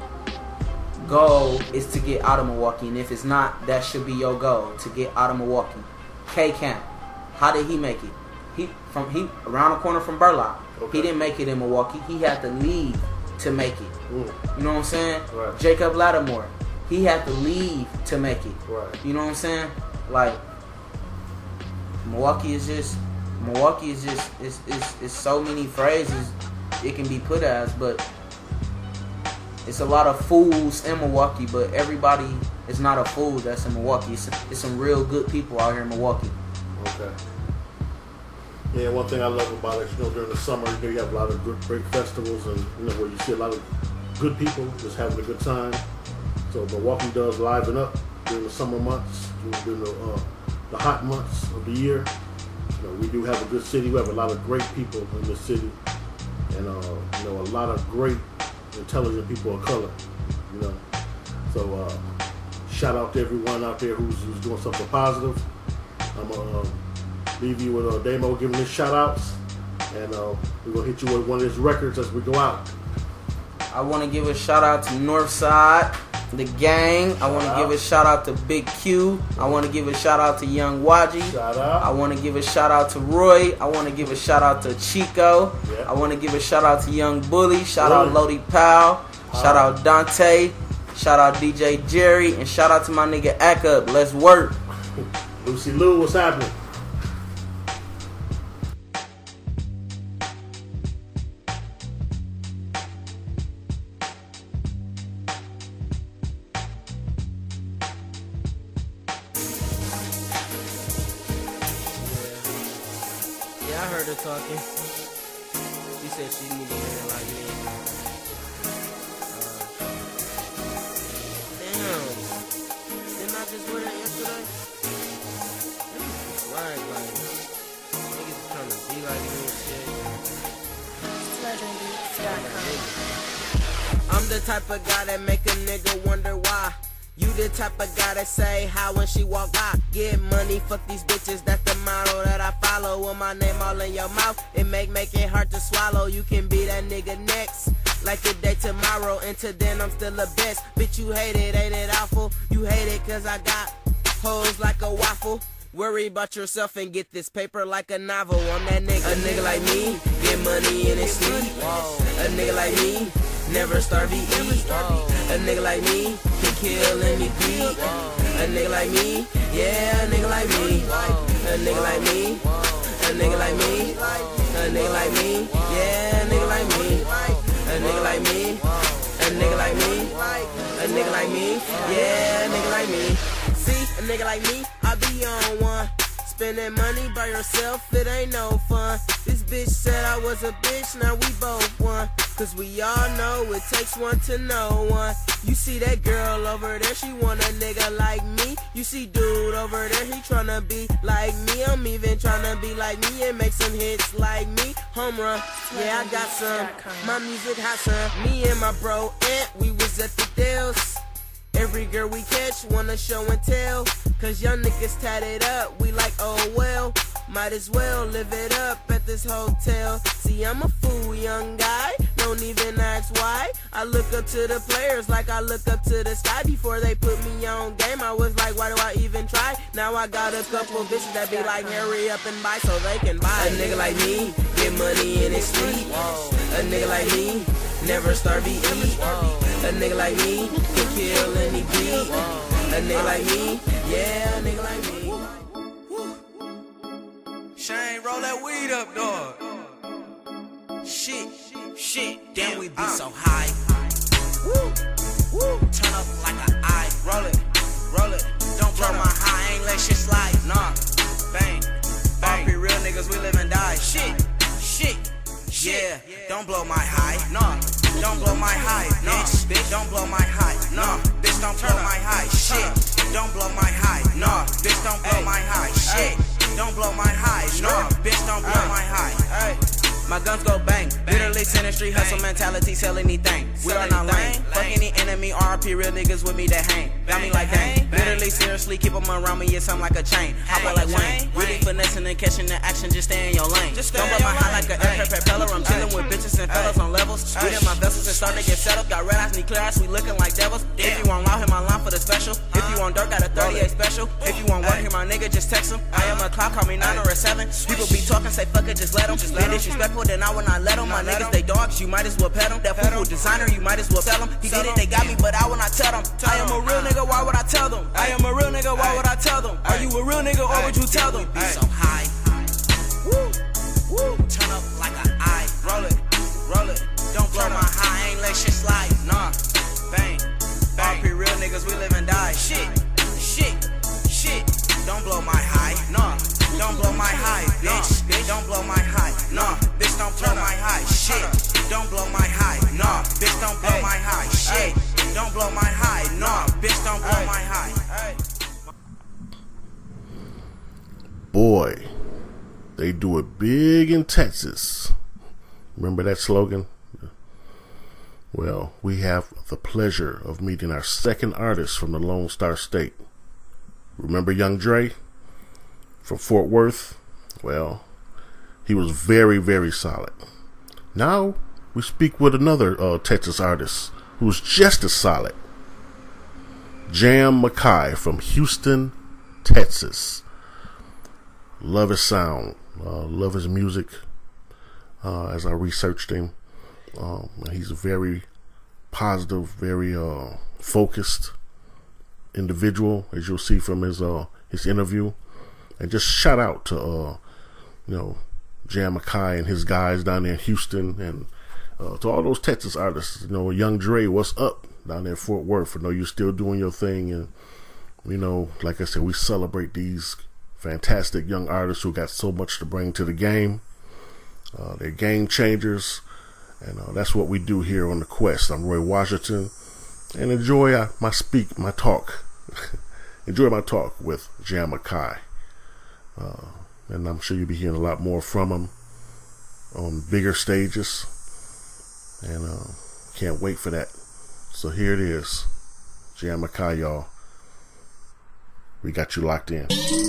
goal is to get out of Milwaukee, and if it's not, that should be your goal, to get out of Milwaukee. K-Camp, how did he make it? He from he around the corner from Burlock. Okay. He didn't make it in Milwaukee. He had to leave to make it. Mm. You know what I'm saying? Right. Jacob Lattimore, he had to leave to make it. Right. You know what I'm saying? Like Milwaukee is just Milwaukee is just it's it's, it's so many phrases it can be put as, but it's a lot of fools in Milwaukee, but everybody is not a fool that's in Milwaukee. It's, it's some real good people out here in Milwaukee. Okay. Yeah, one thing I love about it, you know, during the summer, you know, you have a lot of good, great festivals, and you know, where you see a lot of good people just having a good time. So Milwaukee does liven up during the summer months, during the uh, the hot months of the year. You know, we do have a good city. We have a lot of great people in this city, and uh, you know, a lot of great, intelligent people of color. You know, so uh, shout out to everyone out there who's, who's doing something positive. I'm gonna uh, leave you with uh, Damo giving his shout outs, and uh, we're gonna hit you with one of his records as we go out. I want to give a shout out to Northside, the gang. I want to Shout give out. a shout out to Big Q. I want to give a shout out to Young Waji. Shout I out. want to give a shout out to Roy. I want to give a shout out to Chico. Yeah. I want to give a shout out to Young Bully. Shout Bully. out Lodi Powell. Shout out Dante. Shout out D J Jerry. And shout out to my nigga Akup. Let's work. Lucy Lou, what's happening? Yeah, I heard her talking. She said she needed a man like me. Uh, damn. Didn't I just wear that yesterday? Swag like niggas trying to be like me and shit. I'm the type of guy that make a nigga wonder why. You the type of guy that say how when she walk by. Get money, fuck these bitches, that's the motto that I follow. With my name all in your mouth, it make make it hard to swallow. You can be that nigga next, like the day tomorrow. Until then I'm still the best. Bitch, you hate it, ain't it awful? You hate it cause I got hoes like a waffle. Worry about yourself and get this paper like a novel. I'm that nigga. A nigga like me, get money in his sleep. A nigga like me, never starve to eat. A nigga like me, can kill any beat. A nigga like me, yeah, a nigga like me. A nigga like me, a nigga like me. A nigga like me, yeah, a nigga like me. A nigga like me, a nigga like me. A nigga like me, yeah, a nigga like me. See, a nigga like me, I be on one. Spending money by yourself, it ain't no fun. This bitch said I was a bitch, now we both won. Cause we all know it takes one to know one. You see that girl over there, she want a nigga like me. You see dude over there, he tryna be like me. I'm even tryna be like me and make some hits like me. Home run, yeah I got some. My music hot son. Me and my bro Ant, we was at the Dells. Every girl we catch wanna show and tell. Cause young niggas tatted up, we like oh well. Might as well live it up at this hotel. See I'm a fool young guy, don't even ask why. I look up to the players like I look up to the sky. Before they put me on game, I was like why do I even try? Now I got a couple bitches that be like hurry up and buy so they can buy. A nigga like me, get money in his sleep. A nigga like me, never starve to eat. A nigga like me, can kill any beat. A nigga like me, yeah, a nigga like me. Shane, roll that weed up, dog. Shit, shit, damn we be so high. Woo, woo, turn up like an eye. Roll it, roll it, don't blow my high, ain't let shit slide. Nah, bang, bang. Be real niggas, we live and die. Shit, shit, yeah, don't blow my high. Nah, don't blow my high. Nah, bitch, don't blow my high. Nah, bitch, don't blow my high. Shit, don't blow my high. Nah, bitch, don't blow my high. Shit. Don't blow my high, no, bitch, don't blow my high. Ay. My guns go bang, literally center street hustle mentality, sell anything. We are not lame, fuck any enemy, R I P real niggas with me that hang. Got me like dang, literally seriously keep them around me, it's something like a chain. Hop out like Wayne, really finessing and catching the action, just stay in your lane. Don't blow my high like an aircraft propeller, I'm chilling with bitches and fellas on levels. We in my vessels and starting to get settled, got red eyes, need clear eyes, we looking like devils. If you want loud, hit my line for the special. If you want dirt, got a thirty-eight special. If you want work, hear my nigga, just text him. I am a clock, call me nine or a seven. People be talking, say fuck it, just let them. They disrespectful, then I will not let them. My niggas, they dogs, you might as well pet them. That fool designer, you might as well sell them. He did it, they got me, but I will not tell them. I am a real nigga, why would I tell them? I am a real nigga, why would I tell them? Are you a real nigga, or would you tell them? Be so high. Woo, woo, turn up like an eye. Roll it, roll it, don't blow my high, ain't let shit slide. Nah, bang, bang. Be real niggas, we live and die. Shit, shit, shit, don't blow my high. Nah, don't blow my high, bitch. Bitch, don't blow my high. Nah, bitch, don't blow my high. Shit, don't blow my high. Nah, bitch, don't blow my high. Shit, don't blow my high. Nah, bitch, don't blow my high. Boy, they do it big in Texas. Remember that slogan? Well, we have the pleasure of meeting our second artist from the Lone Star State. Remember Young Dre from Fort Worth? Well, he was very, very solid. Now we speak with another uh, Texas artist who's just as solid. Jam Mackay from Houston, Texas. Love his sound, uh, love his music. Uh, as I researched him, um, he's very positive, very uh, focused individual, as you'll see from his uh, his interview. And just shout out to uh, you know, Jam Mackay and his guys down there in Houston, and uh, to all those Texas artists. You know, Young Dre, what's up down there in Fort Worth? I know you're still doing your thing, and you know, like I said, we celebrate these fantastic young artists who got so much to bring to the game. Uh, they're game changers, and uh, that's what we do here on The Quest. I'm Roy Washington, and enjoy uh, my speak, my talk. enjoy my talk with Jam Mackay. Uh, and I'm sure you'll be hearing a lot more from him on bigger stages, and uh, can't wait for that. So here it is, Jam Mackay, y'all. We got you locked in.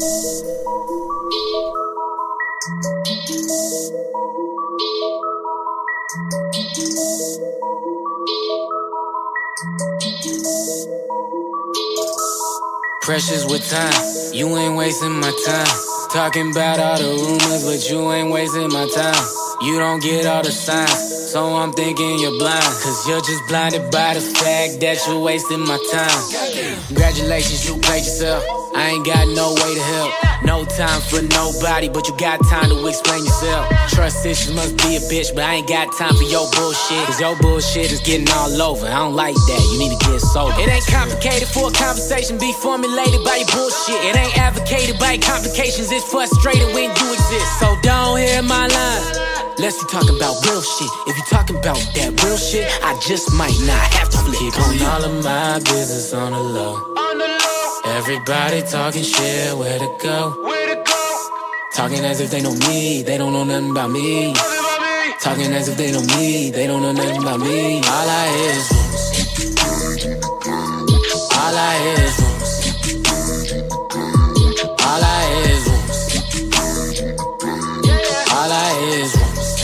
Precious with time, you ain't wasting my time. Talking about all the rumors, but you ain't wasting my time. You don't get all the signs, so I'm thinking you're blind. Cause you're just blinded by the fact that you're wasting my time. Congratulations, you played yourself. I ain't got no way to help. No time for nobody, but you got time to explain yourself. Trust issues must be a bitch, but I ain't got time for your bullshit. Cause your bullshit is getting all over. I don't like that, you need to get sober. It ain't complicated for a conversation be formulated by your bullshit. It ain't advocated by complications, it's frustrated when you exist. So don't hear my line, unless you talking about real shit. If you talking about that real shit, I just might not have to flip. Keeping all of my business on the low. Everybody talking shit, where to go? Where to go? Talking as if they know me, they don't know nothing about me. Talking as if they know me, they don't know nothing about me. All I hear is rumors. All I hear is rumors. All I hear is rumors. All I hear is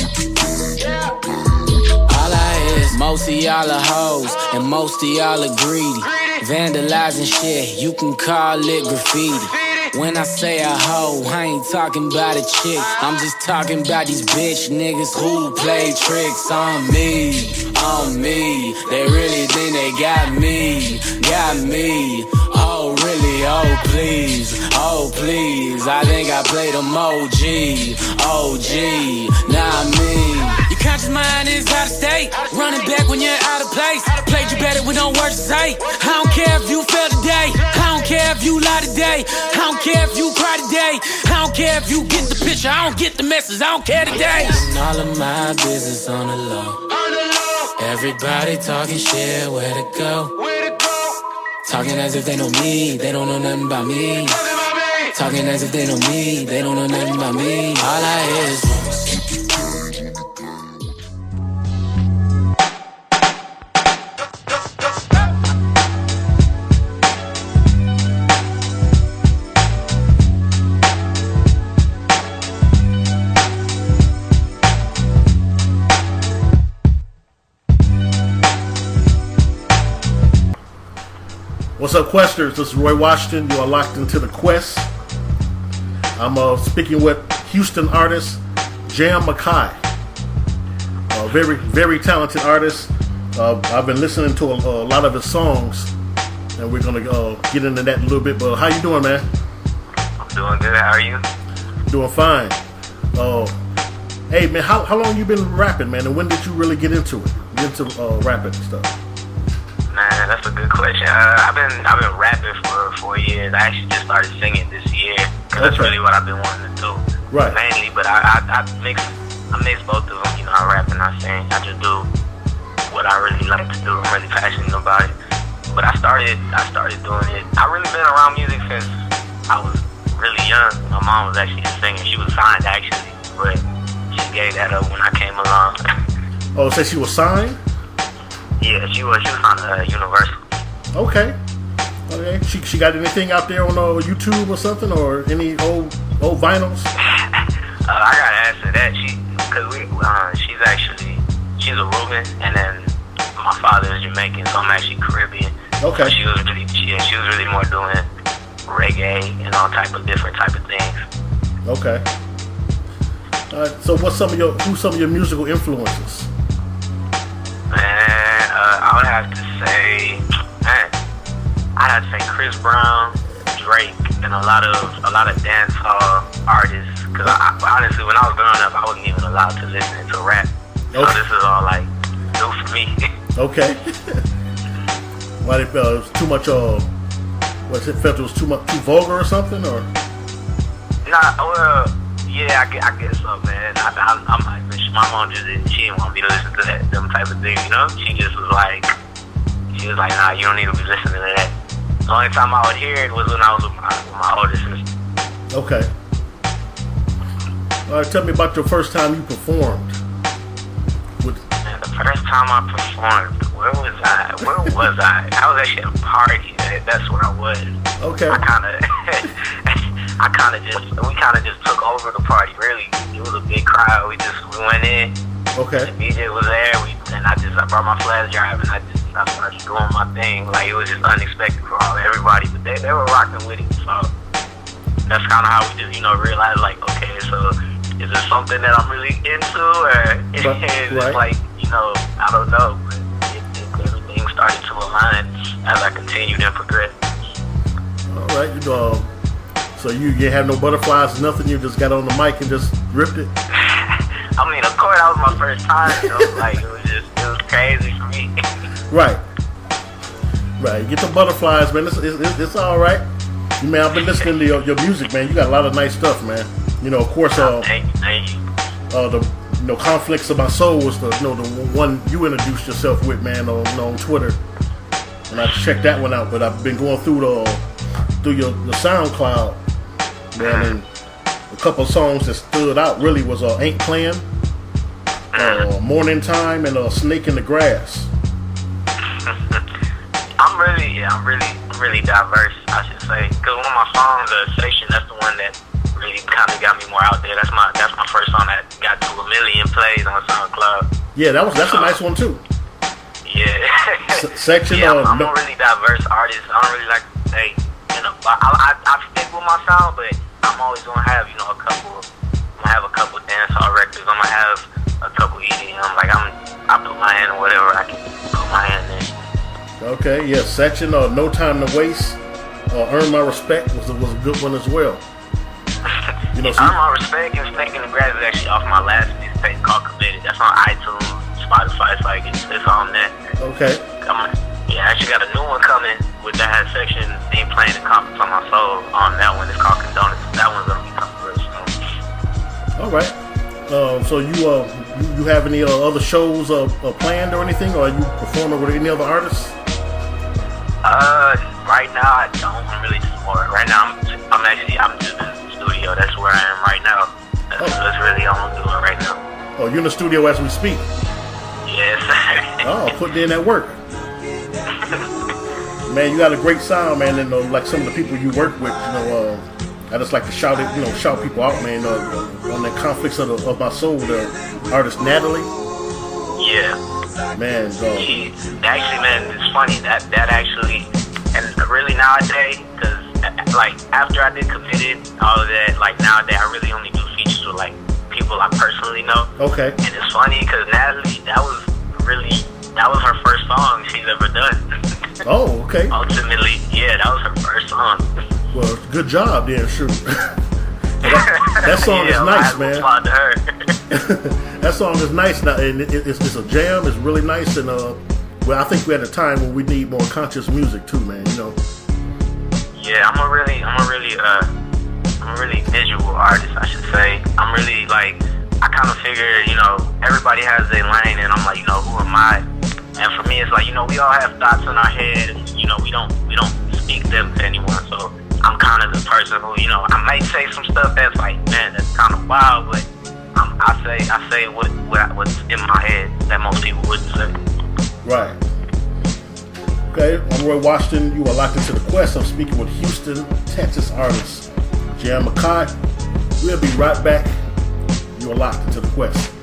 rumors. All I hear is most of y'all are hoes, and most of y'all are greedy. Vandalizing shit, you can call it graffiti. When I say a hoe, I ain't talking about a chick. I'm just talking about these bitch niggas who play tricks on me, on me. They really think they got me, got me. Oh really, oh please, oh please. I think I played them O G, O G, not me. Your conscious mind is out of state, running back when you're out of place. Played you better with no words to say. I don't care if you fail today, I don't care if you lie today, I don't care if you cry today, I don't care if you get the picture, I don't get the message, I don't care today. And all of my business on the low. Everybody talking shit, where to go? Talking as if they know me, they don't know nothing about me. Talking as if they know me, they don't know nothing about me. All I hear is rumors. What's up, Questers? This is Roy Washington. You are locked into The Quest. I'm uh, speaking with Houston artist Jam Mackay. A very, very talented artist. Uh, I've been listening to a, a lot of his songs, and we're gonna uh, get into that in a little bit. But how you doing, man? I'm doing good. How are you? Doing fine. Uh, hey, man, how how long you been rapping, man? And when did you really get into it? Get into uh, rapping and stuff? Man, that's a good question. Uh, I've been I've been rapping for four years. I actually just started singing this year because that's really what I've been wanting to do. Right. Mainly, but I, I I mix I mix both of them. You know, I rap and I sing. I just do what I really like to do. I'm really passionate about it. But I started I started doing it. I really been around music since I was really young. My mom was actually a singer. She was signed actually, but she gave that up when I came along. Oh, so she was signed? Yeah, she was. She was on uh, Universal. Okay. Okay. She she got anything out there on uh, YouTube or something, or any old old vinyls? uh, I gotta answer that. She, cause we, uh, she's actually she's a Reuben, and then my father is Jamaican, so I'm actually Caribbean. Okay. So she was really she, she was really more doing reggae and all type of different type of things. Okay. All right. So what's some of your who's some of your musical influences? Man, uh, I would have I had to say Chris Brown, Drake, and a lot of a lot of dancehall artists. Cause I, I, honestly, when I was growing up, I wasn't even allowed to listen to rap. So Okay. this is all like new for me. Okay. Why they felt it was too much? Uh, what it felt it was too much, too vulgar or something, or? Nah, well, yeah, I, gue- I guess so, man. I, I, I'm like, my mom just didn't, she didn't want me to listen to that, them type of things, you know? She just was like, she was like, nah, you don't need to be listening to that. The only time I would hear it was when I was with my, with my older sister. Okay. All right, tell me about your first time you performed. With, And the first time I performed, where was I? Where was I? I was actually at a party. That- That's where I was. okay. I kind of, I kind of just, we kind of just took over the party. Really, it was a big crowd. We just, we went in. Okay. The D J was there. We, and I just, I brought my flash drive, and I just, I started doing my thing. Like it was just unexpected for all everybody, but they, they were rocking with it. So that's kind of how we just, you know, realized like, okay, so is this something that I'm really into, or is Right, it right. like, you know, I don't know. But it, it, everything started to align as I continued and progressed. All right. You know, um, so you you had no butterflies, nothing. You just got on the mic and just ripped it. I mean, of course, that was my first time, so like it was just, it was crazy for me. Right. Right. Get the butterflies, man. It's it's, it's, it's all right. Man, I've been listening to your, your music, man. You got a lot of nice stuff, man. You know, of course, uh, Thank you, thank you. uh, the you know, Conflicts of My Soul was the you know the one you introduced yourself with, man, on you know, on Twitter, and I checked that one out. But I've been going through the through your the SoundCloud, man, and a couple of songs that stood out really was uh, Ain't Playing, uh, Morning Time, and uh, Snake in the Grass. I'm really, yeah, I'm really, I'm really diverse, I should say. Cause one of my songs, uh, Station, that's the one that really kind of got me more out there. That's my, that's my first song that got to a million plays on SoundCloud. Yeah, that was that's a nice one too. Yeah. S- section yeah, of I'm, I'm no- a really diverse artist. I don't really like to say, you know, I, I, I stick with my sound, but I'm always gonna have, you know, a couple. I'm gonna have a couple dancehall records. I'm gonna have a couple E D M. Like I'm, I put my hand in whatever I can put my hand in. Okay, yeah, section uh, No Time to Waste, uh, Earn My Respect was a, was a good one as well. You know, so Earn My Respect and Snake in the Grass is actually off my last mixtape called Committed. That's on iTunes, Spotify, so like it's, it's on that. okay, I'm, yeah, I actually got a new one coming with that section, Ain't Playing the Conflicts on My Soul. On that one, it's called Condonance. That one's gonna be coming real soon. all right. Uh, so you uh you, you have any uh, other shows uh, uh, planned or anything, or are you performing with any other artists? Uh, right now I don't. I'm really just more. Right now I'm, I'm actually, I'm just in the studio. That's where I am right now. That's, Oh. that's really all I'm doing right now. Oh, you're in the studio as we speak. Yes. Oh, putting in that work. Man, you got a great sound, man, and uh, like some of the people you work with, you know, uh, I just like to shout it, you know, shout people out, man. Uh, on the Conflicts of, the, of My Soul, the artist Natalie, Yeah. man, uh, She, actually, man, it's funny that that actually, and really nowadays, because like after I did Committed, all of that, like nowadays I really only do features with like people I personally know. okay, And it's funny because Natalie, that was really, that was her first song she's ever done. oh, okay. Ultimately, yeah, that was her first song. Well, good job, then, shoot. that, that song yeah, is nice, I man. applaud to her. That song is nice, now, and it, it's, it's a jam. It's really nice, and uh, well, I think we're at a time where we need more conscious music too, man. You know. Yeah, I'm a really, I'm a really, uh, I'm a really visual artist, I should say. I'm really like, I kind of figure, you know, everybody has their lane, and I'm like, you know, who am I? And for me, it's like, you know, we all have thoughts in our head, and you know, we don't, we don't speak them to anyone. So I'm kind of the person who, you know, I might say some stuff that's like, man, that's kind of wild, but um, I say, I say what, what, what's in my head that most people wouldn't say. Right. Okay, I'm Roy Washington. You are locked into The Quest. I'm speaking with Houston, Texas artist Jam McKay. We'll be right back. You are locked into The Quest.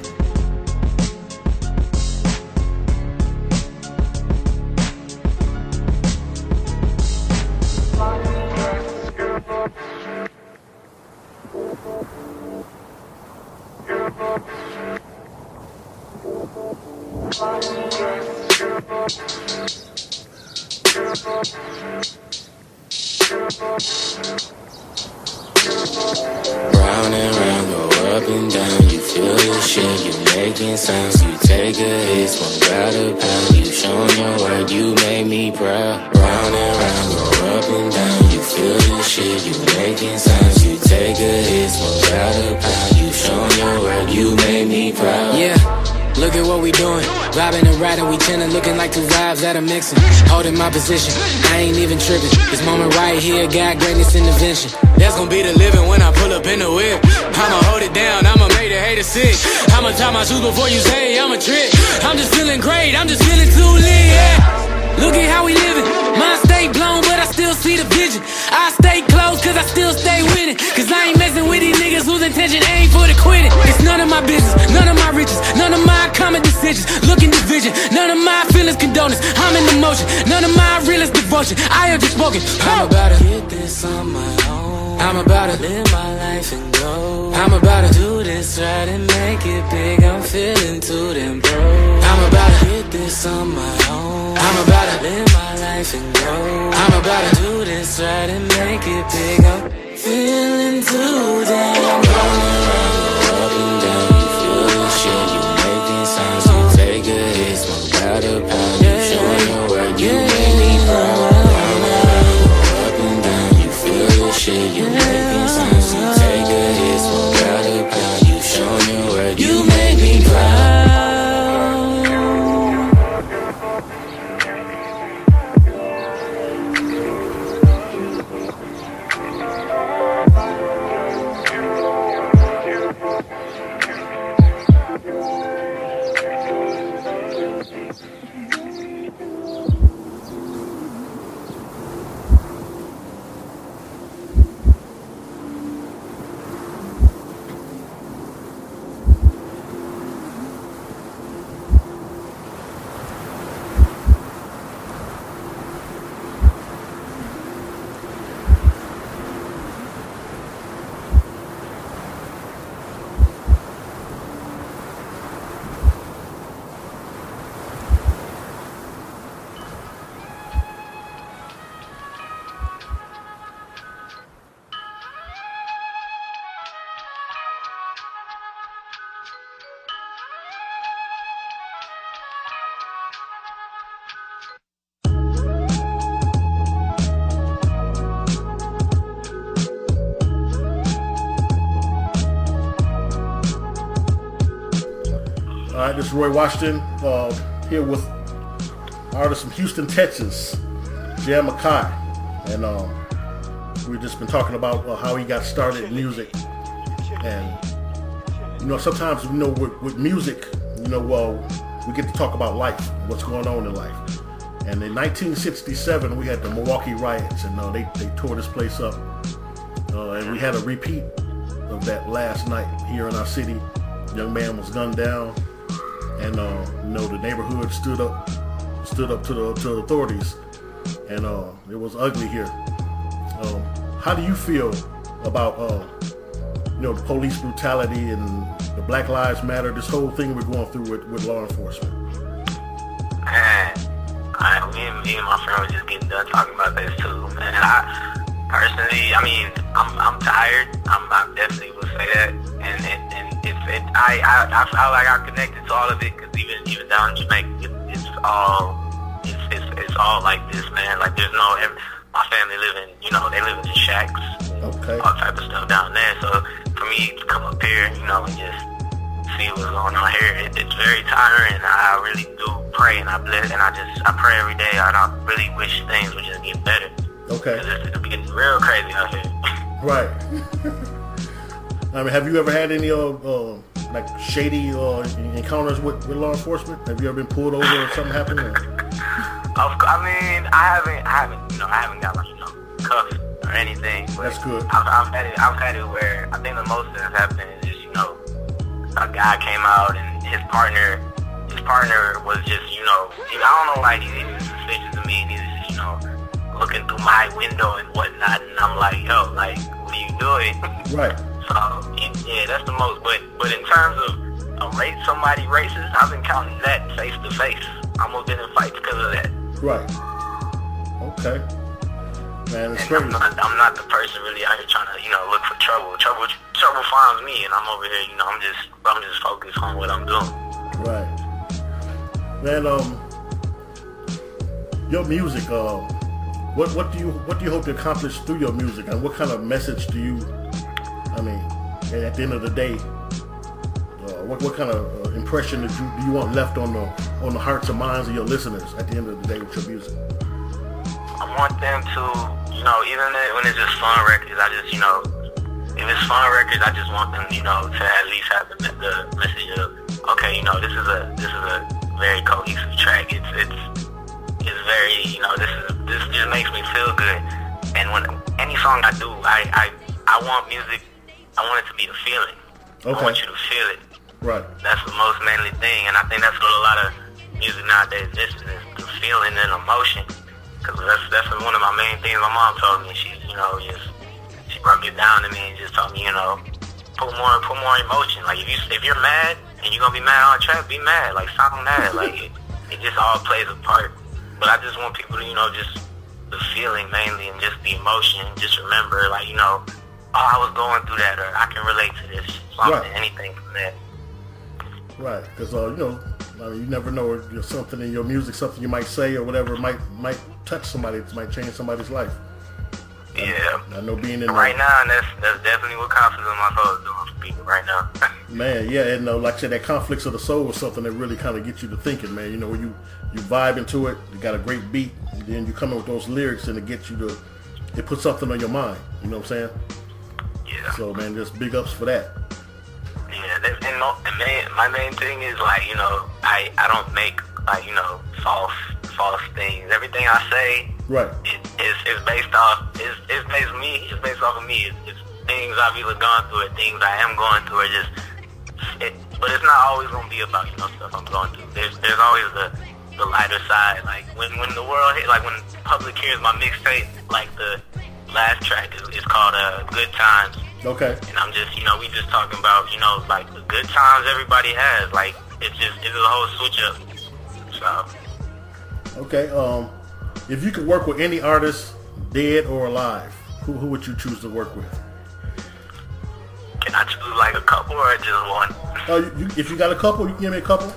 Round and round, go up and down. You feel your shit, you making sounds. You take a hit, smoke out a pound. You showing your work, you make me proud. Round and round, go up and down. You feel your shit, you making sounds. You take a hit, smoke out a pound. You showing your work, you make me proud. Yeah. Look at what we doing, vibing and riding, we chillin', looking like two vibes that are mixing. Holding my position, I ain't even tripping. This moment right here got greatness intervention. That's gonna be the living when I pull up in the whip. I'ma hold it down, I'ma make the haters sick. I'ma tie my shoes before you say I'm a trick. I'm just feeling great, I'm just feeling too lit, yeah. Look at how we living, mind stay blown, but I still see the vision. I stay close, cause I still stay with it. Cause I ain't messing with these niggas whose intention ain't for the quitting. It's none of my business, none of my riches, none of my common decisions. Looking division, none of my feelings condoners. I'm in emotion, none of my realest devotion. I have just spoken. I'm about to get this on my own. I'm about to live my life and go. I'm about to do this right and make it big. I'm feeling too damn bro. I'm about to get this on my own. I'm about to live my life and go. I'm about to do this right and make it big. I'm feeling too damn bro. Up and down, you feel the shit, you making sounds, you take a hit, smoke out a pound, you showing your work, you make me proud. Up and down, you feel the shit, you making sounds, you take a hit, smoke out a pound, you showing your work, you make me proud. All right, this is Roy Washington uh, here with artist from Houston, Texas, Jam Makai, and um, we've just been talking about uh, how he got started in music. And you know, sometimes you know with, with music, you know, well, we get to talk about life, what's going on in life. And in nineteen sixty-seven, we had the Milwaukee riots, and uh, they they tore this place up, uh, and we had a repeat of that last night here in our city. Young man was gunned down. And uh, you know, the neighborhood stood up, stood up to the to the authorities, and uh, it was ugly here. Um, how do you feel about uh, you know, the police brutality and the Black Lives Matter? This whole thing we're going through with, with law enforcement. Man, I, me, and, me and my friend were just getting done talking about this too, man. I personally, I mean, I'm I'm tired. I'm, I definitely will say that, and and, and it's it, I, I I feel like I'm connected to all of it, because even even down in Jamaica, it, it's all it's, it's it's all like this, man. Like there's no every, my family living, you know, they live in shacks, okay, all type of stuff down there. So for me to come up here, you know, and just see what's going on here, it, it's very tiring. I really do pray, and I bless, and I just I pray every day, and I really wish things would just get better. Okay. Because it's, it's getting real crazy out here. Right. I mean, have you ever had any uh, uh like shady uh, encounters with, with law enforcement? Have you ever been pulled over or something happened? Or? Of, I mean, I haven't, I haven't, you know, I haven't got like, you know, cuffed or anything. But that's good. I've, I've had it, I've had it where I think the most that has happened is just, you know, a guy came out and his partner, his partner was just, you know, I don't know, like he, he was suspicious of me, and he was just, you know, looking through my window and whatnot, and I'm like, yo, like, what are you doing? Right. So, yeah, that's the most. But but in terms of uh, race, somebody racist, I've been counting that face to face. I almost been in fights because of that. Right. Okay. Man, it's and crazy. I'm not, I'm not the person really out here trying to, you know, look for trouble. Trouble, trouble finds me, and I'm over here, you know, I'm just, I'm just focused on what I'm doing. Right. Man, um, your music, uh, what what do you what do you hope to accomplish through your music, and what kind of message do you, I mean, at the end of the day, uh, what what kind of uh, impression that you do you want left on the on the hearts and minds of your listeners at the end of the day with your music? I want them to, you know, even when it's just fun records, I just, you know, if it's fun records, I just want them, you know, to at least have the, the message of, okay, you know, this is a this is a very cohesive track. It's it's it's very, you know, this is this just makes me feel good. And when any song I do, I I, I want music. I want it to be a feeling. Okay. I want you to feel it. Right. That's the most manly thing, and I think that's what a lot of music nowadays is: is the feeling and emotion. Because that's that's one of my main things my mom told me. She, you know, just she broke it down to me and just told me, you know, put more put more emotion. Like if you if you're mad and you're gonna be mad on a track, be mad. Like sound mad. Like it, it just all plays a part. But I just want people to, you know, just the feeling mainly and just the emotion. Just remember, like, you know, oh, I was going through that, or I can relate to this. Something, Right. anything from that. Right, because uh, you know, I mean, you never know if there's something in your music, something you might say or whatever might might touch somebody, it might change somebody's life. Yeah. I know being in Right the, now, that's that's definitely what Confidence in My Soul is doing for people right now. man, yeah, and uh, like I said, that conflicts of the soul is something that really kind of gets you to thinking, man. You know, when you you vibe into it, you got a great beat, and then you come in with those lyrics, and it gets you to, it puts something on your mind. You know what I'm saying? Yeah. So, man, just big ups for that. Yeah, that, and no, the main, my main thing is, like, you know, I, I don't make, like, you know, false false things. Everything I say Right. it, is is based off, is it's based me, it's based off of me. It's, it's things I've either gone through or things I am going through, or just, it, but it's not always going to be about, you know, stuff I'm going through. There's there's always the, the lighter side. Like, when, when the world hit, like, when public hears my mixtape, like, the last track is, is called uh, Good Times. Okay. And I'm just, you know, we just talking about, you know, like the good times everybody has. Like, it's just, it's a whole switch up. So. Okay. Um, if you could work with any artist, dead or alive, who who would you choose to work with? Can I choose like a couple or just one? Oh, you, you, if you got a couple, you can give me a couple.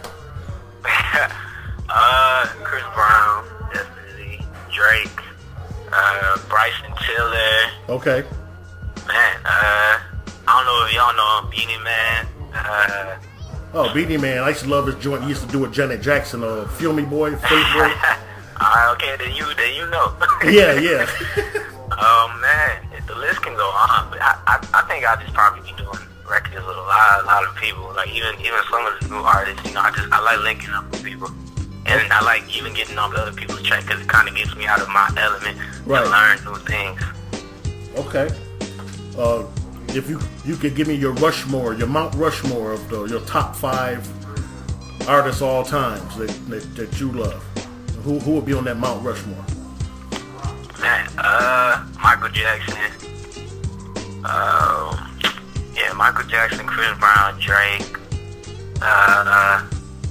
uh, Chris Brown, definitely. Drake, uh, Bryson Tiller. Okay. Man, uh, I don't know if y'all know him, Beanie Man. Uh, Oh, Beanie Man, I used to love his joint. He used to do with Janet Jackson, uh, Feel Me Boy, Fate Boy. Alright, okay, then you, then you know. Yeah, yeah. Oh man, the list can go on, but I, I, I think I'll just probably be doing records with a lot, a lot of people. Like even, even some of the new artists, you know, I just, I like linking up with people, and I like even getting on other people's track because it kind of gets me out of my element Right. to learn new things. Okay. Uh, if you you could give me your Rushmore, your Mount Rushmore of the, your top five artists all times that, that that you love, who who would be on that Mount Rushmore? Man, uh, Michael Jackson. Um, yeah, Michael Jackson, Chris Brown, Drake. Uh,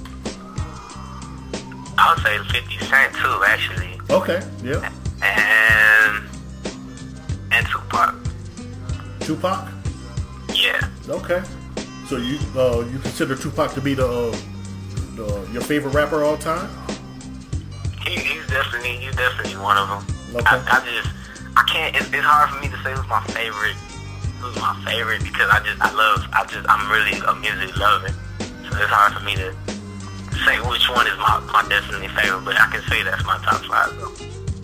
I would say fifty Cent too, actually. Okay. Yeah. And and Tupac. Tupac. Yeah. Okay. So you uh, you consider Tupac to be the, uh, the your favorite rapper all time? He, he's definitely he's definitely one of them. Okay. I, I just I can't. It's, it's hard for me to say who's my favorite. Who's my favorite because I just I love I just I'm really a music lover. So it's hard for me to say which one is my my definitely favorite. But I can say that's my top five though.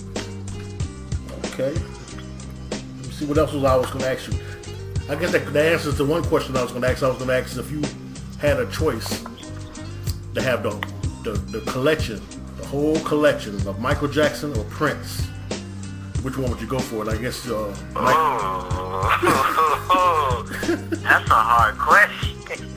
Okay. Let me see what else was I was going to ask you. I guess that, that answers to one question I was going to ask. I was going to ask if you had a choice to have the, the the collection, the whole collection of Michael Jackson or Prince. Which one would you go for? And I guess uh, Mike. Oh, that's a hard question.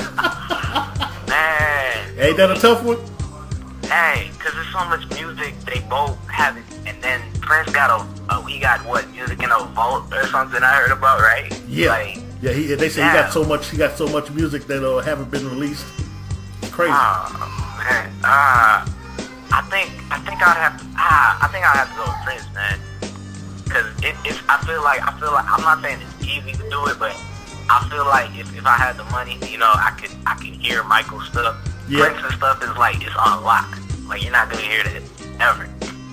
Man. Ain't that a tough one? Hey, because there's so much music, they both have it. And then Prince got a, a we got what, music in a vault or something I heard about, right? Yeah. Like, yeah, he, they say yeah. he got so much, he got so much music that uh, haven't been released. It's crazy. Oh, man. Uh, I think, I think I'd have to, ah, I think I'd have to go with Prince, man. cause it, it's. I feel like I feel like I'm not saying it's easy to do it, but I feel like if, if I had the money, you know, I could I could hear Michael's stuff. Yeah. Prince's stuff is like it's on lock. Like you're not gonna hear that ever.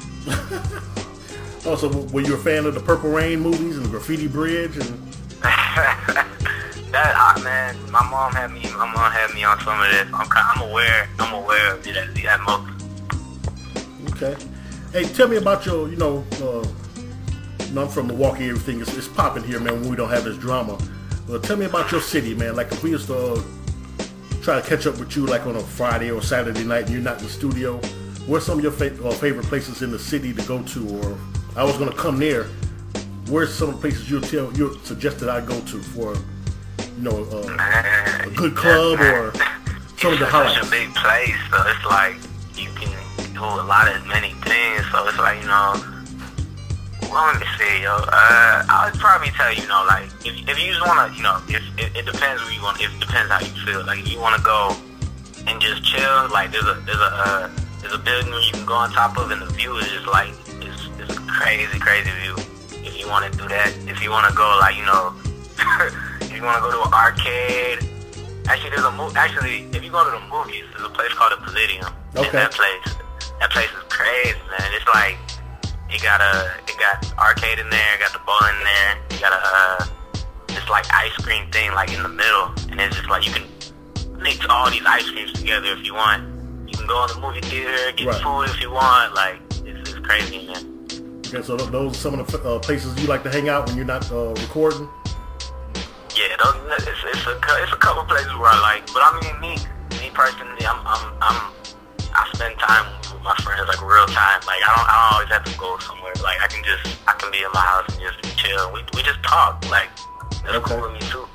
Oh, so were you a fan of the Purple Rain movies and the Graffiti Bridge and? That uh, man, my mom had me. My mom had me on some of this. I'm I'm aware. I'm aware of it at, at most. Okay. Hey, tell me about your. You know, uh, you know I'm from Milwaukee. Everything is it's popping here, man. When we don't have this drama. Well, tell me about your city, man. Like if we used to uh, try to catch up with you, like on a Friday or Saturday night, and you're not in the studio. Where's some of your fa- uh, favorite places in the city to go to? Or I was gonna come there. Where's some of the places you tell you suggested I go to for, you know, uh, a good club or some of the highlights? It's such a big place, so it's like you can do a lot of many things. So it's like, you know, well, let me see, yo. Uh, I would probably tell you, you know, like if, if you just wanna, you know, if it, it depends where you want. It depends how you feel. Like if you wanna go and just chill, like there's a there's a uh, there's a building where you can go on top of, and the view is just like it's it's a crazy crazy view. If you want to do that, if you want to go, like, you know, if you want to go to an arcade, actually, there's a movie, actually, if you go to the movies, there's a place called the Palladium. Okay. And that place, that place is crazy, man. It's like, it got a, it got arcade in there, it got the bowling in there, you got a, uh, this, like, ice cream thing, like, in the middle, and it's just, like, you can mix all these ice creams together if you want. You can go in the movie theater, get right. food if you want, like, it's, it's crazy, man. Okay, so th- those are some of the uh, places you like to hang out when you're not uh, recording? Yeah, those, it's, it's, a, it's a couple places where I like, but I mean, me, me personally, I'm, I'm, I'm, I spend time with my friends, like real time. Like I don't, I don't always have to go somewhere. Like I can just, I can be in my house and just chill. We, we just talk. Like that's okay. cool with me too.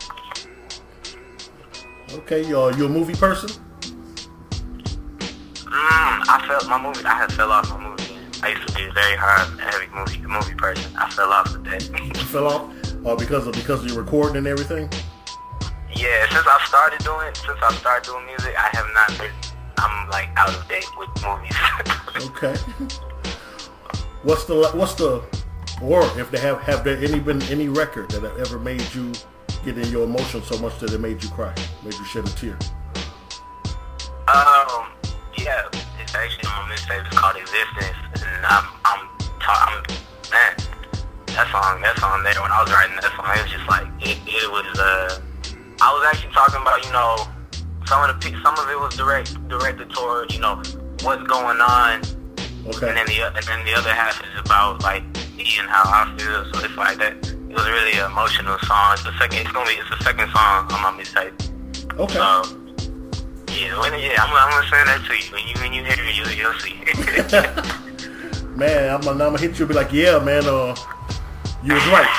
Okay, uh, you a movie person? Mm, I felt my movie. I had fell off my movie. I used to be a very hard, heavy movie movie person. I fell off with that. You fell off uh, because of because of your recording and everything. Yeah, since I started doing since I started doing music, I have not been. I'm like out of date with movies. Okay. What's the what's the or if they have have there any been any record that have ever made you get in your emotions so much that it made you cry, made you shed a tear? Um, yeah, it's actually on my mixtape. It's called Existence, and I'm, I'm, ta- I'm, man, that song, that song there. When I was writing that song, it was just like it, it was. Uh, I was actually talking about, you know, some of the, some of it was direct, directed toward, you know, what's going on, okay, and then the, and then the other half is about like me and how I feel. So it's like that. It was really an emotional song. It's the second. It's gonna be. It's the second song on my mixtape. Okay. So, Yeah, when, yeah, I'm, I'm gonna send that to you. When you when you hear it, you, you'll see. Man, I'm, I'm gonna hit you and be like, yeah, man, uh, you was right.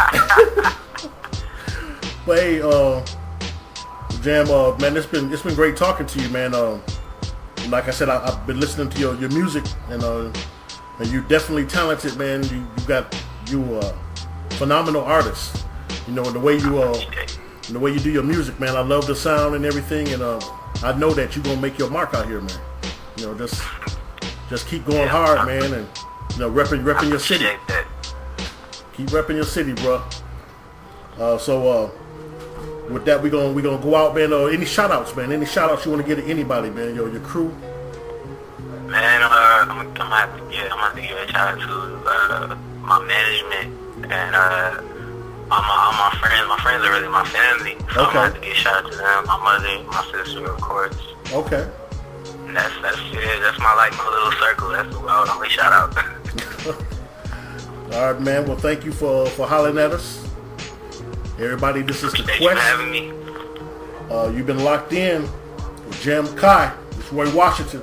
But hey, uh, Jam, uh, man, it's been it's been great talking to you, man. Uh, like I said, I, I've been listening to your, your music, and uh, and you're definitely talented, man. You you got you uh, phenomenal artist. You know, and the way you uh, and the way you do your music, man. I love the sound and everything, and uh. I know that you're gonna make your mark out here, man. You know, just just keep going hard, man, and you know, repping repping your city. Keep repping your city, bro. Uh, so uh, with that, we gonna we gonna go out, man. Uh, any shout outs, man? Any shout outs you want to give to anybody, man? Your your crew. Man, uh, I'm, I'm gonna have to give I'm gonna have to give a shout out to uh, my management and uh. All my, all my friends, my friends are really my family. So Okay. I'm gonna have to give a shout out to them. My mother, my sister, of course. Okay. And that's that's it. That's my like my little circle. That's who I would only shout out. All right, man. Well, thank you for for hollering at us, everybody. This is the Thank you for Quest. having me. Uh, you've been locked in with Jam Kai. It's Roy Washington.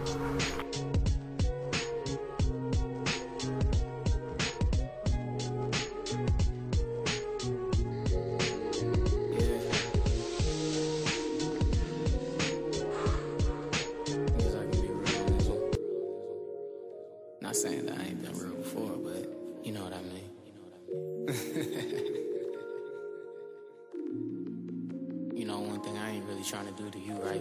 Not saying that I ain't been real before, but you know what I mean. You know, one thing I ain't really trying to do to you, right?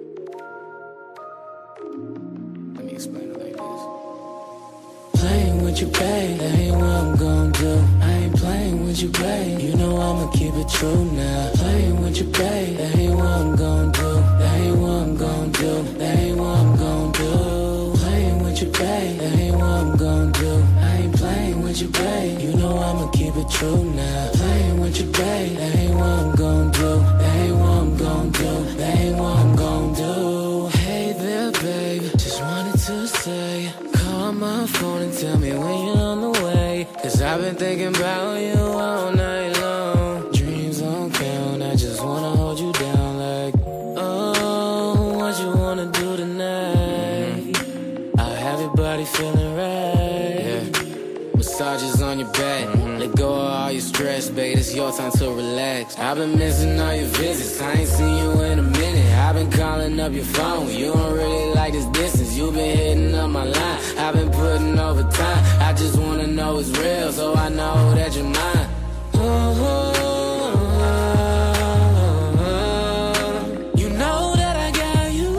Let me explain it like this. Playing with with you, babe. That ain't what I'm gon' do. I ain't playing with you, babe. You know I'ma keep it true now. Playing with you, babe. That ain't what I'm gon' do. That ain't what I'm gon' do. That ain't what I'm gon' do. Playing with you, babe. That ain't what I'm gon' do. I ain't playing with you, babe. You know I'ma keep it true now. Playing with you, babe. That ain't what I'm gon' do. That ain't what I'm gon' do. That ain't what I'm gon' do. Hey there, babe. Just wanted to say, call my phone and tell me when you're on the way. Cause I've been thinking about you all night long. Dreams don't count, I just wanna hold you down like, oh, what you wanna do tonight? I'll have your body feeling right. Yeah. Massages on your back, let go of all your stress, babe, it's your time to relax. I've been missing all your visits, I ain't seen you in a minute. I've been calling up your phone, you don't really like this distance. You been hitting up my line, I've been putting over time. I just wanna know it's real, so I know that you're mine. Oh, you know that I got you.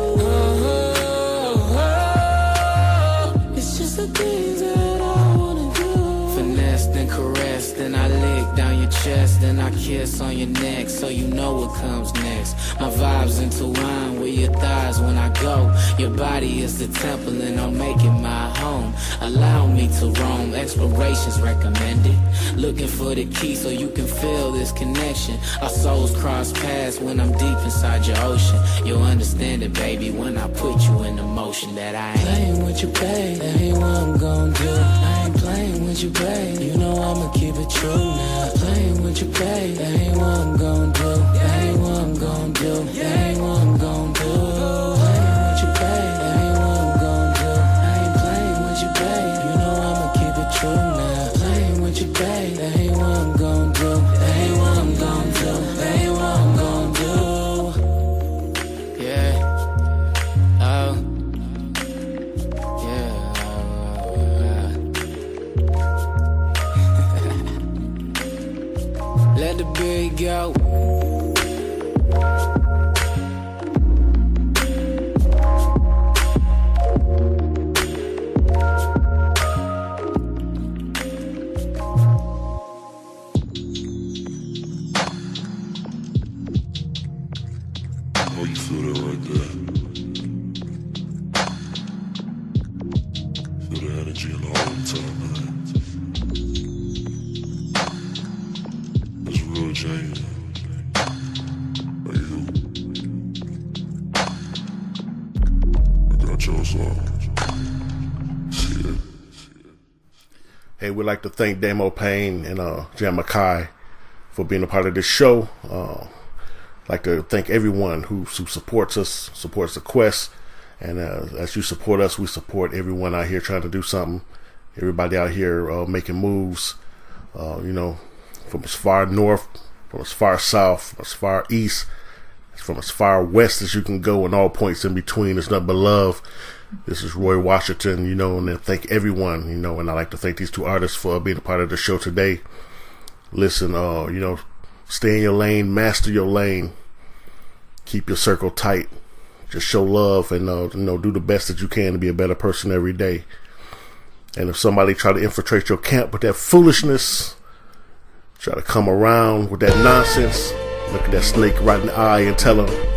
Oh, it's just the things that I wanna do. Finessed and caressed, and I lick down your chest, and I kiss on your neck, so you know what comes next. My vibes intertwine with your thighs when I go. Your body is the temple and I'll make it my home. Allow me to roam, explorations recommended. Looking for the key so you can feel this connection. Our souls cross paths when I'm deep inside your ocean. You'll understand it, baby, when I put you in motion. That I ain't playing with you, babe. That ain't what I'm gon' do. I ain't playing with you, babe. You know I'ma keep it true now. Playing with you, babe. That ain't what I'm gon' do. That ain't what I'm gon' do. That ain't what I'm gon' do. Playing with you, babe. That ain't what I'm gon' do. I ain't playing with you, babe. You know I'ma keep it true now. Playing with you, babe. That ain't what I'm gon' do. That ain't what I'm gon' do. That ain't what I'm gon' do. Yeah. Oh. Yeah. Let the beat go. Hey, we'd like to thank Damo Payne and uh, Jam Makai for being a part of this show. Uh, like to thank everyone who, who supports us, supports the quest. And uh, as you support us, we support everyone out here trying to do something. Everybody out here uh, making moves, uh, you know, from as far north, from as far south, from as far east, from as far west as you can go, and all points in between. There's nothing but love. This is Roy Washington, you know, and then thank everyone, you know, and I'd like to thank these two artists for being a part of the show today. Listen, uh, you know, stay in your lane, master your lane, keep your circle tight, just show love, and, uh, you know, do the best that you can to be a better person every day. And if somebody try to infiltrate your camp with that foolishness, try to come around with that nonsense, look at that snake right in the eye and tell them,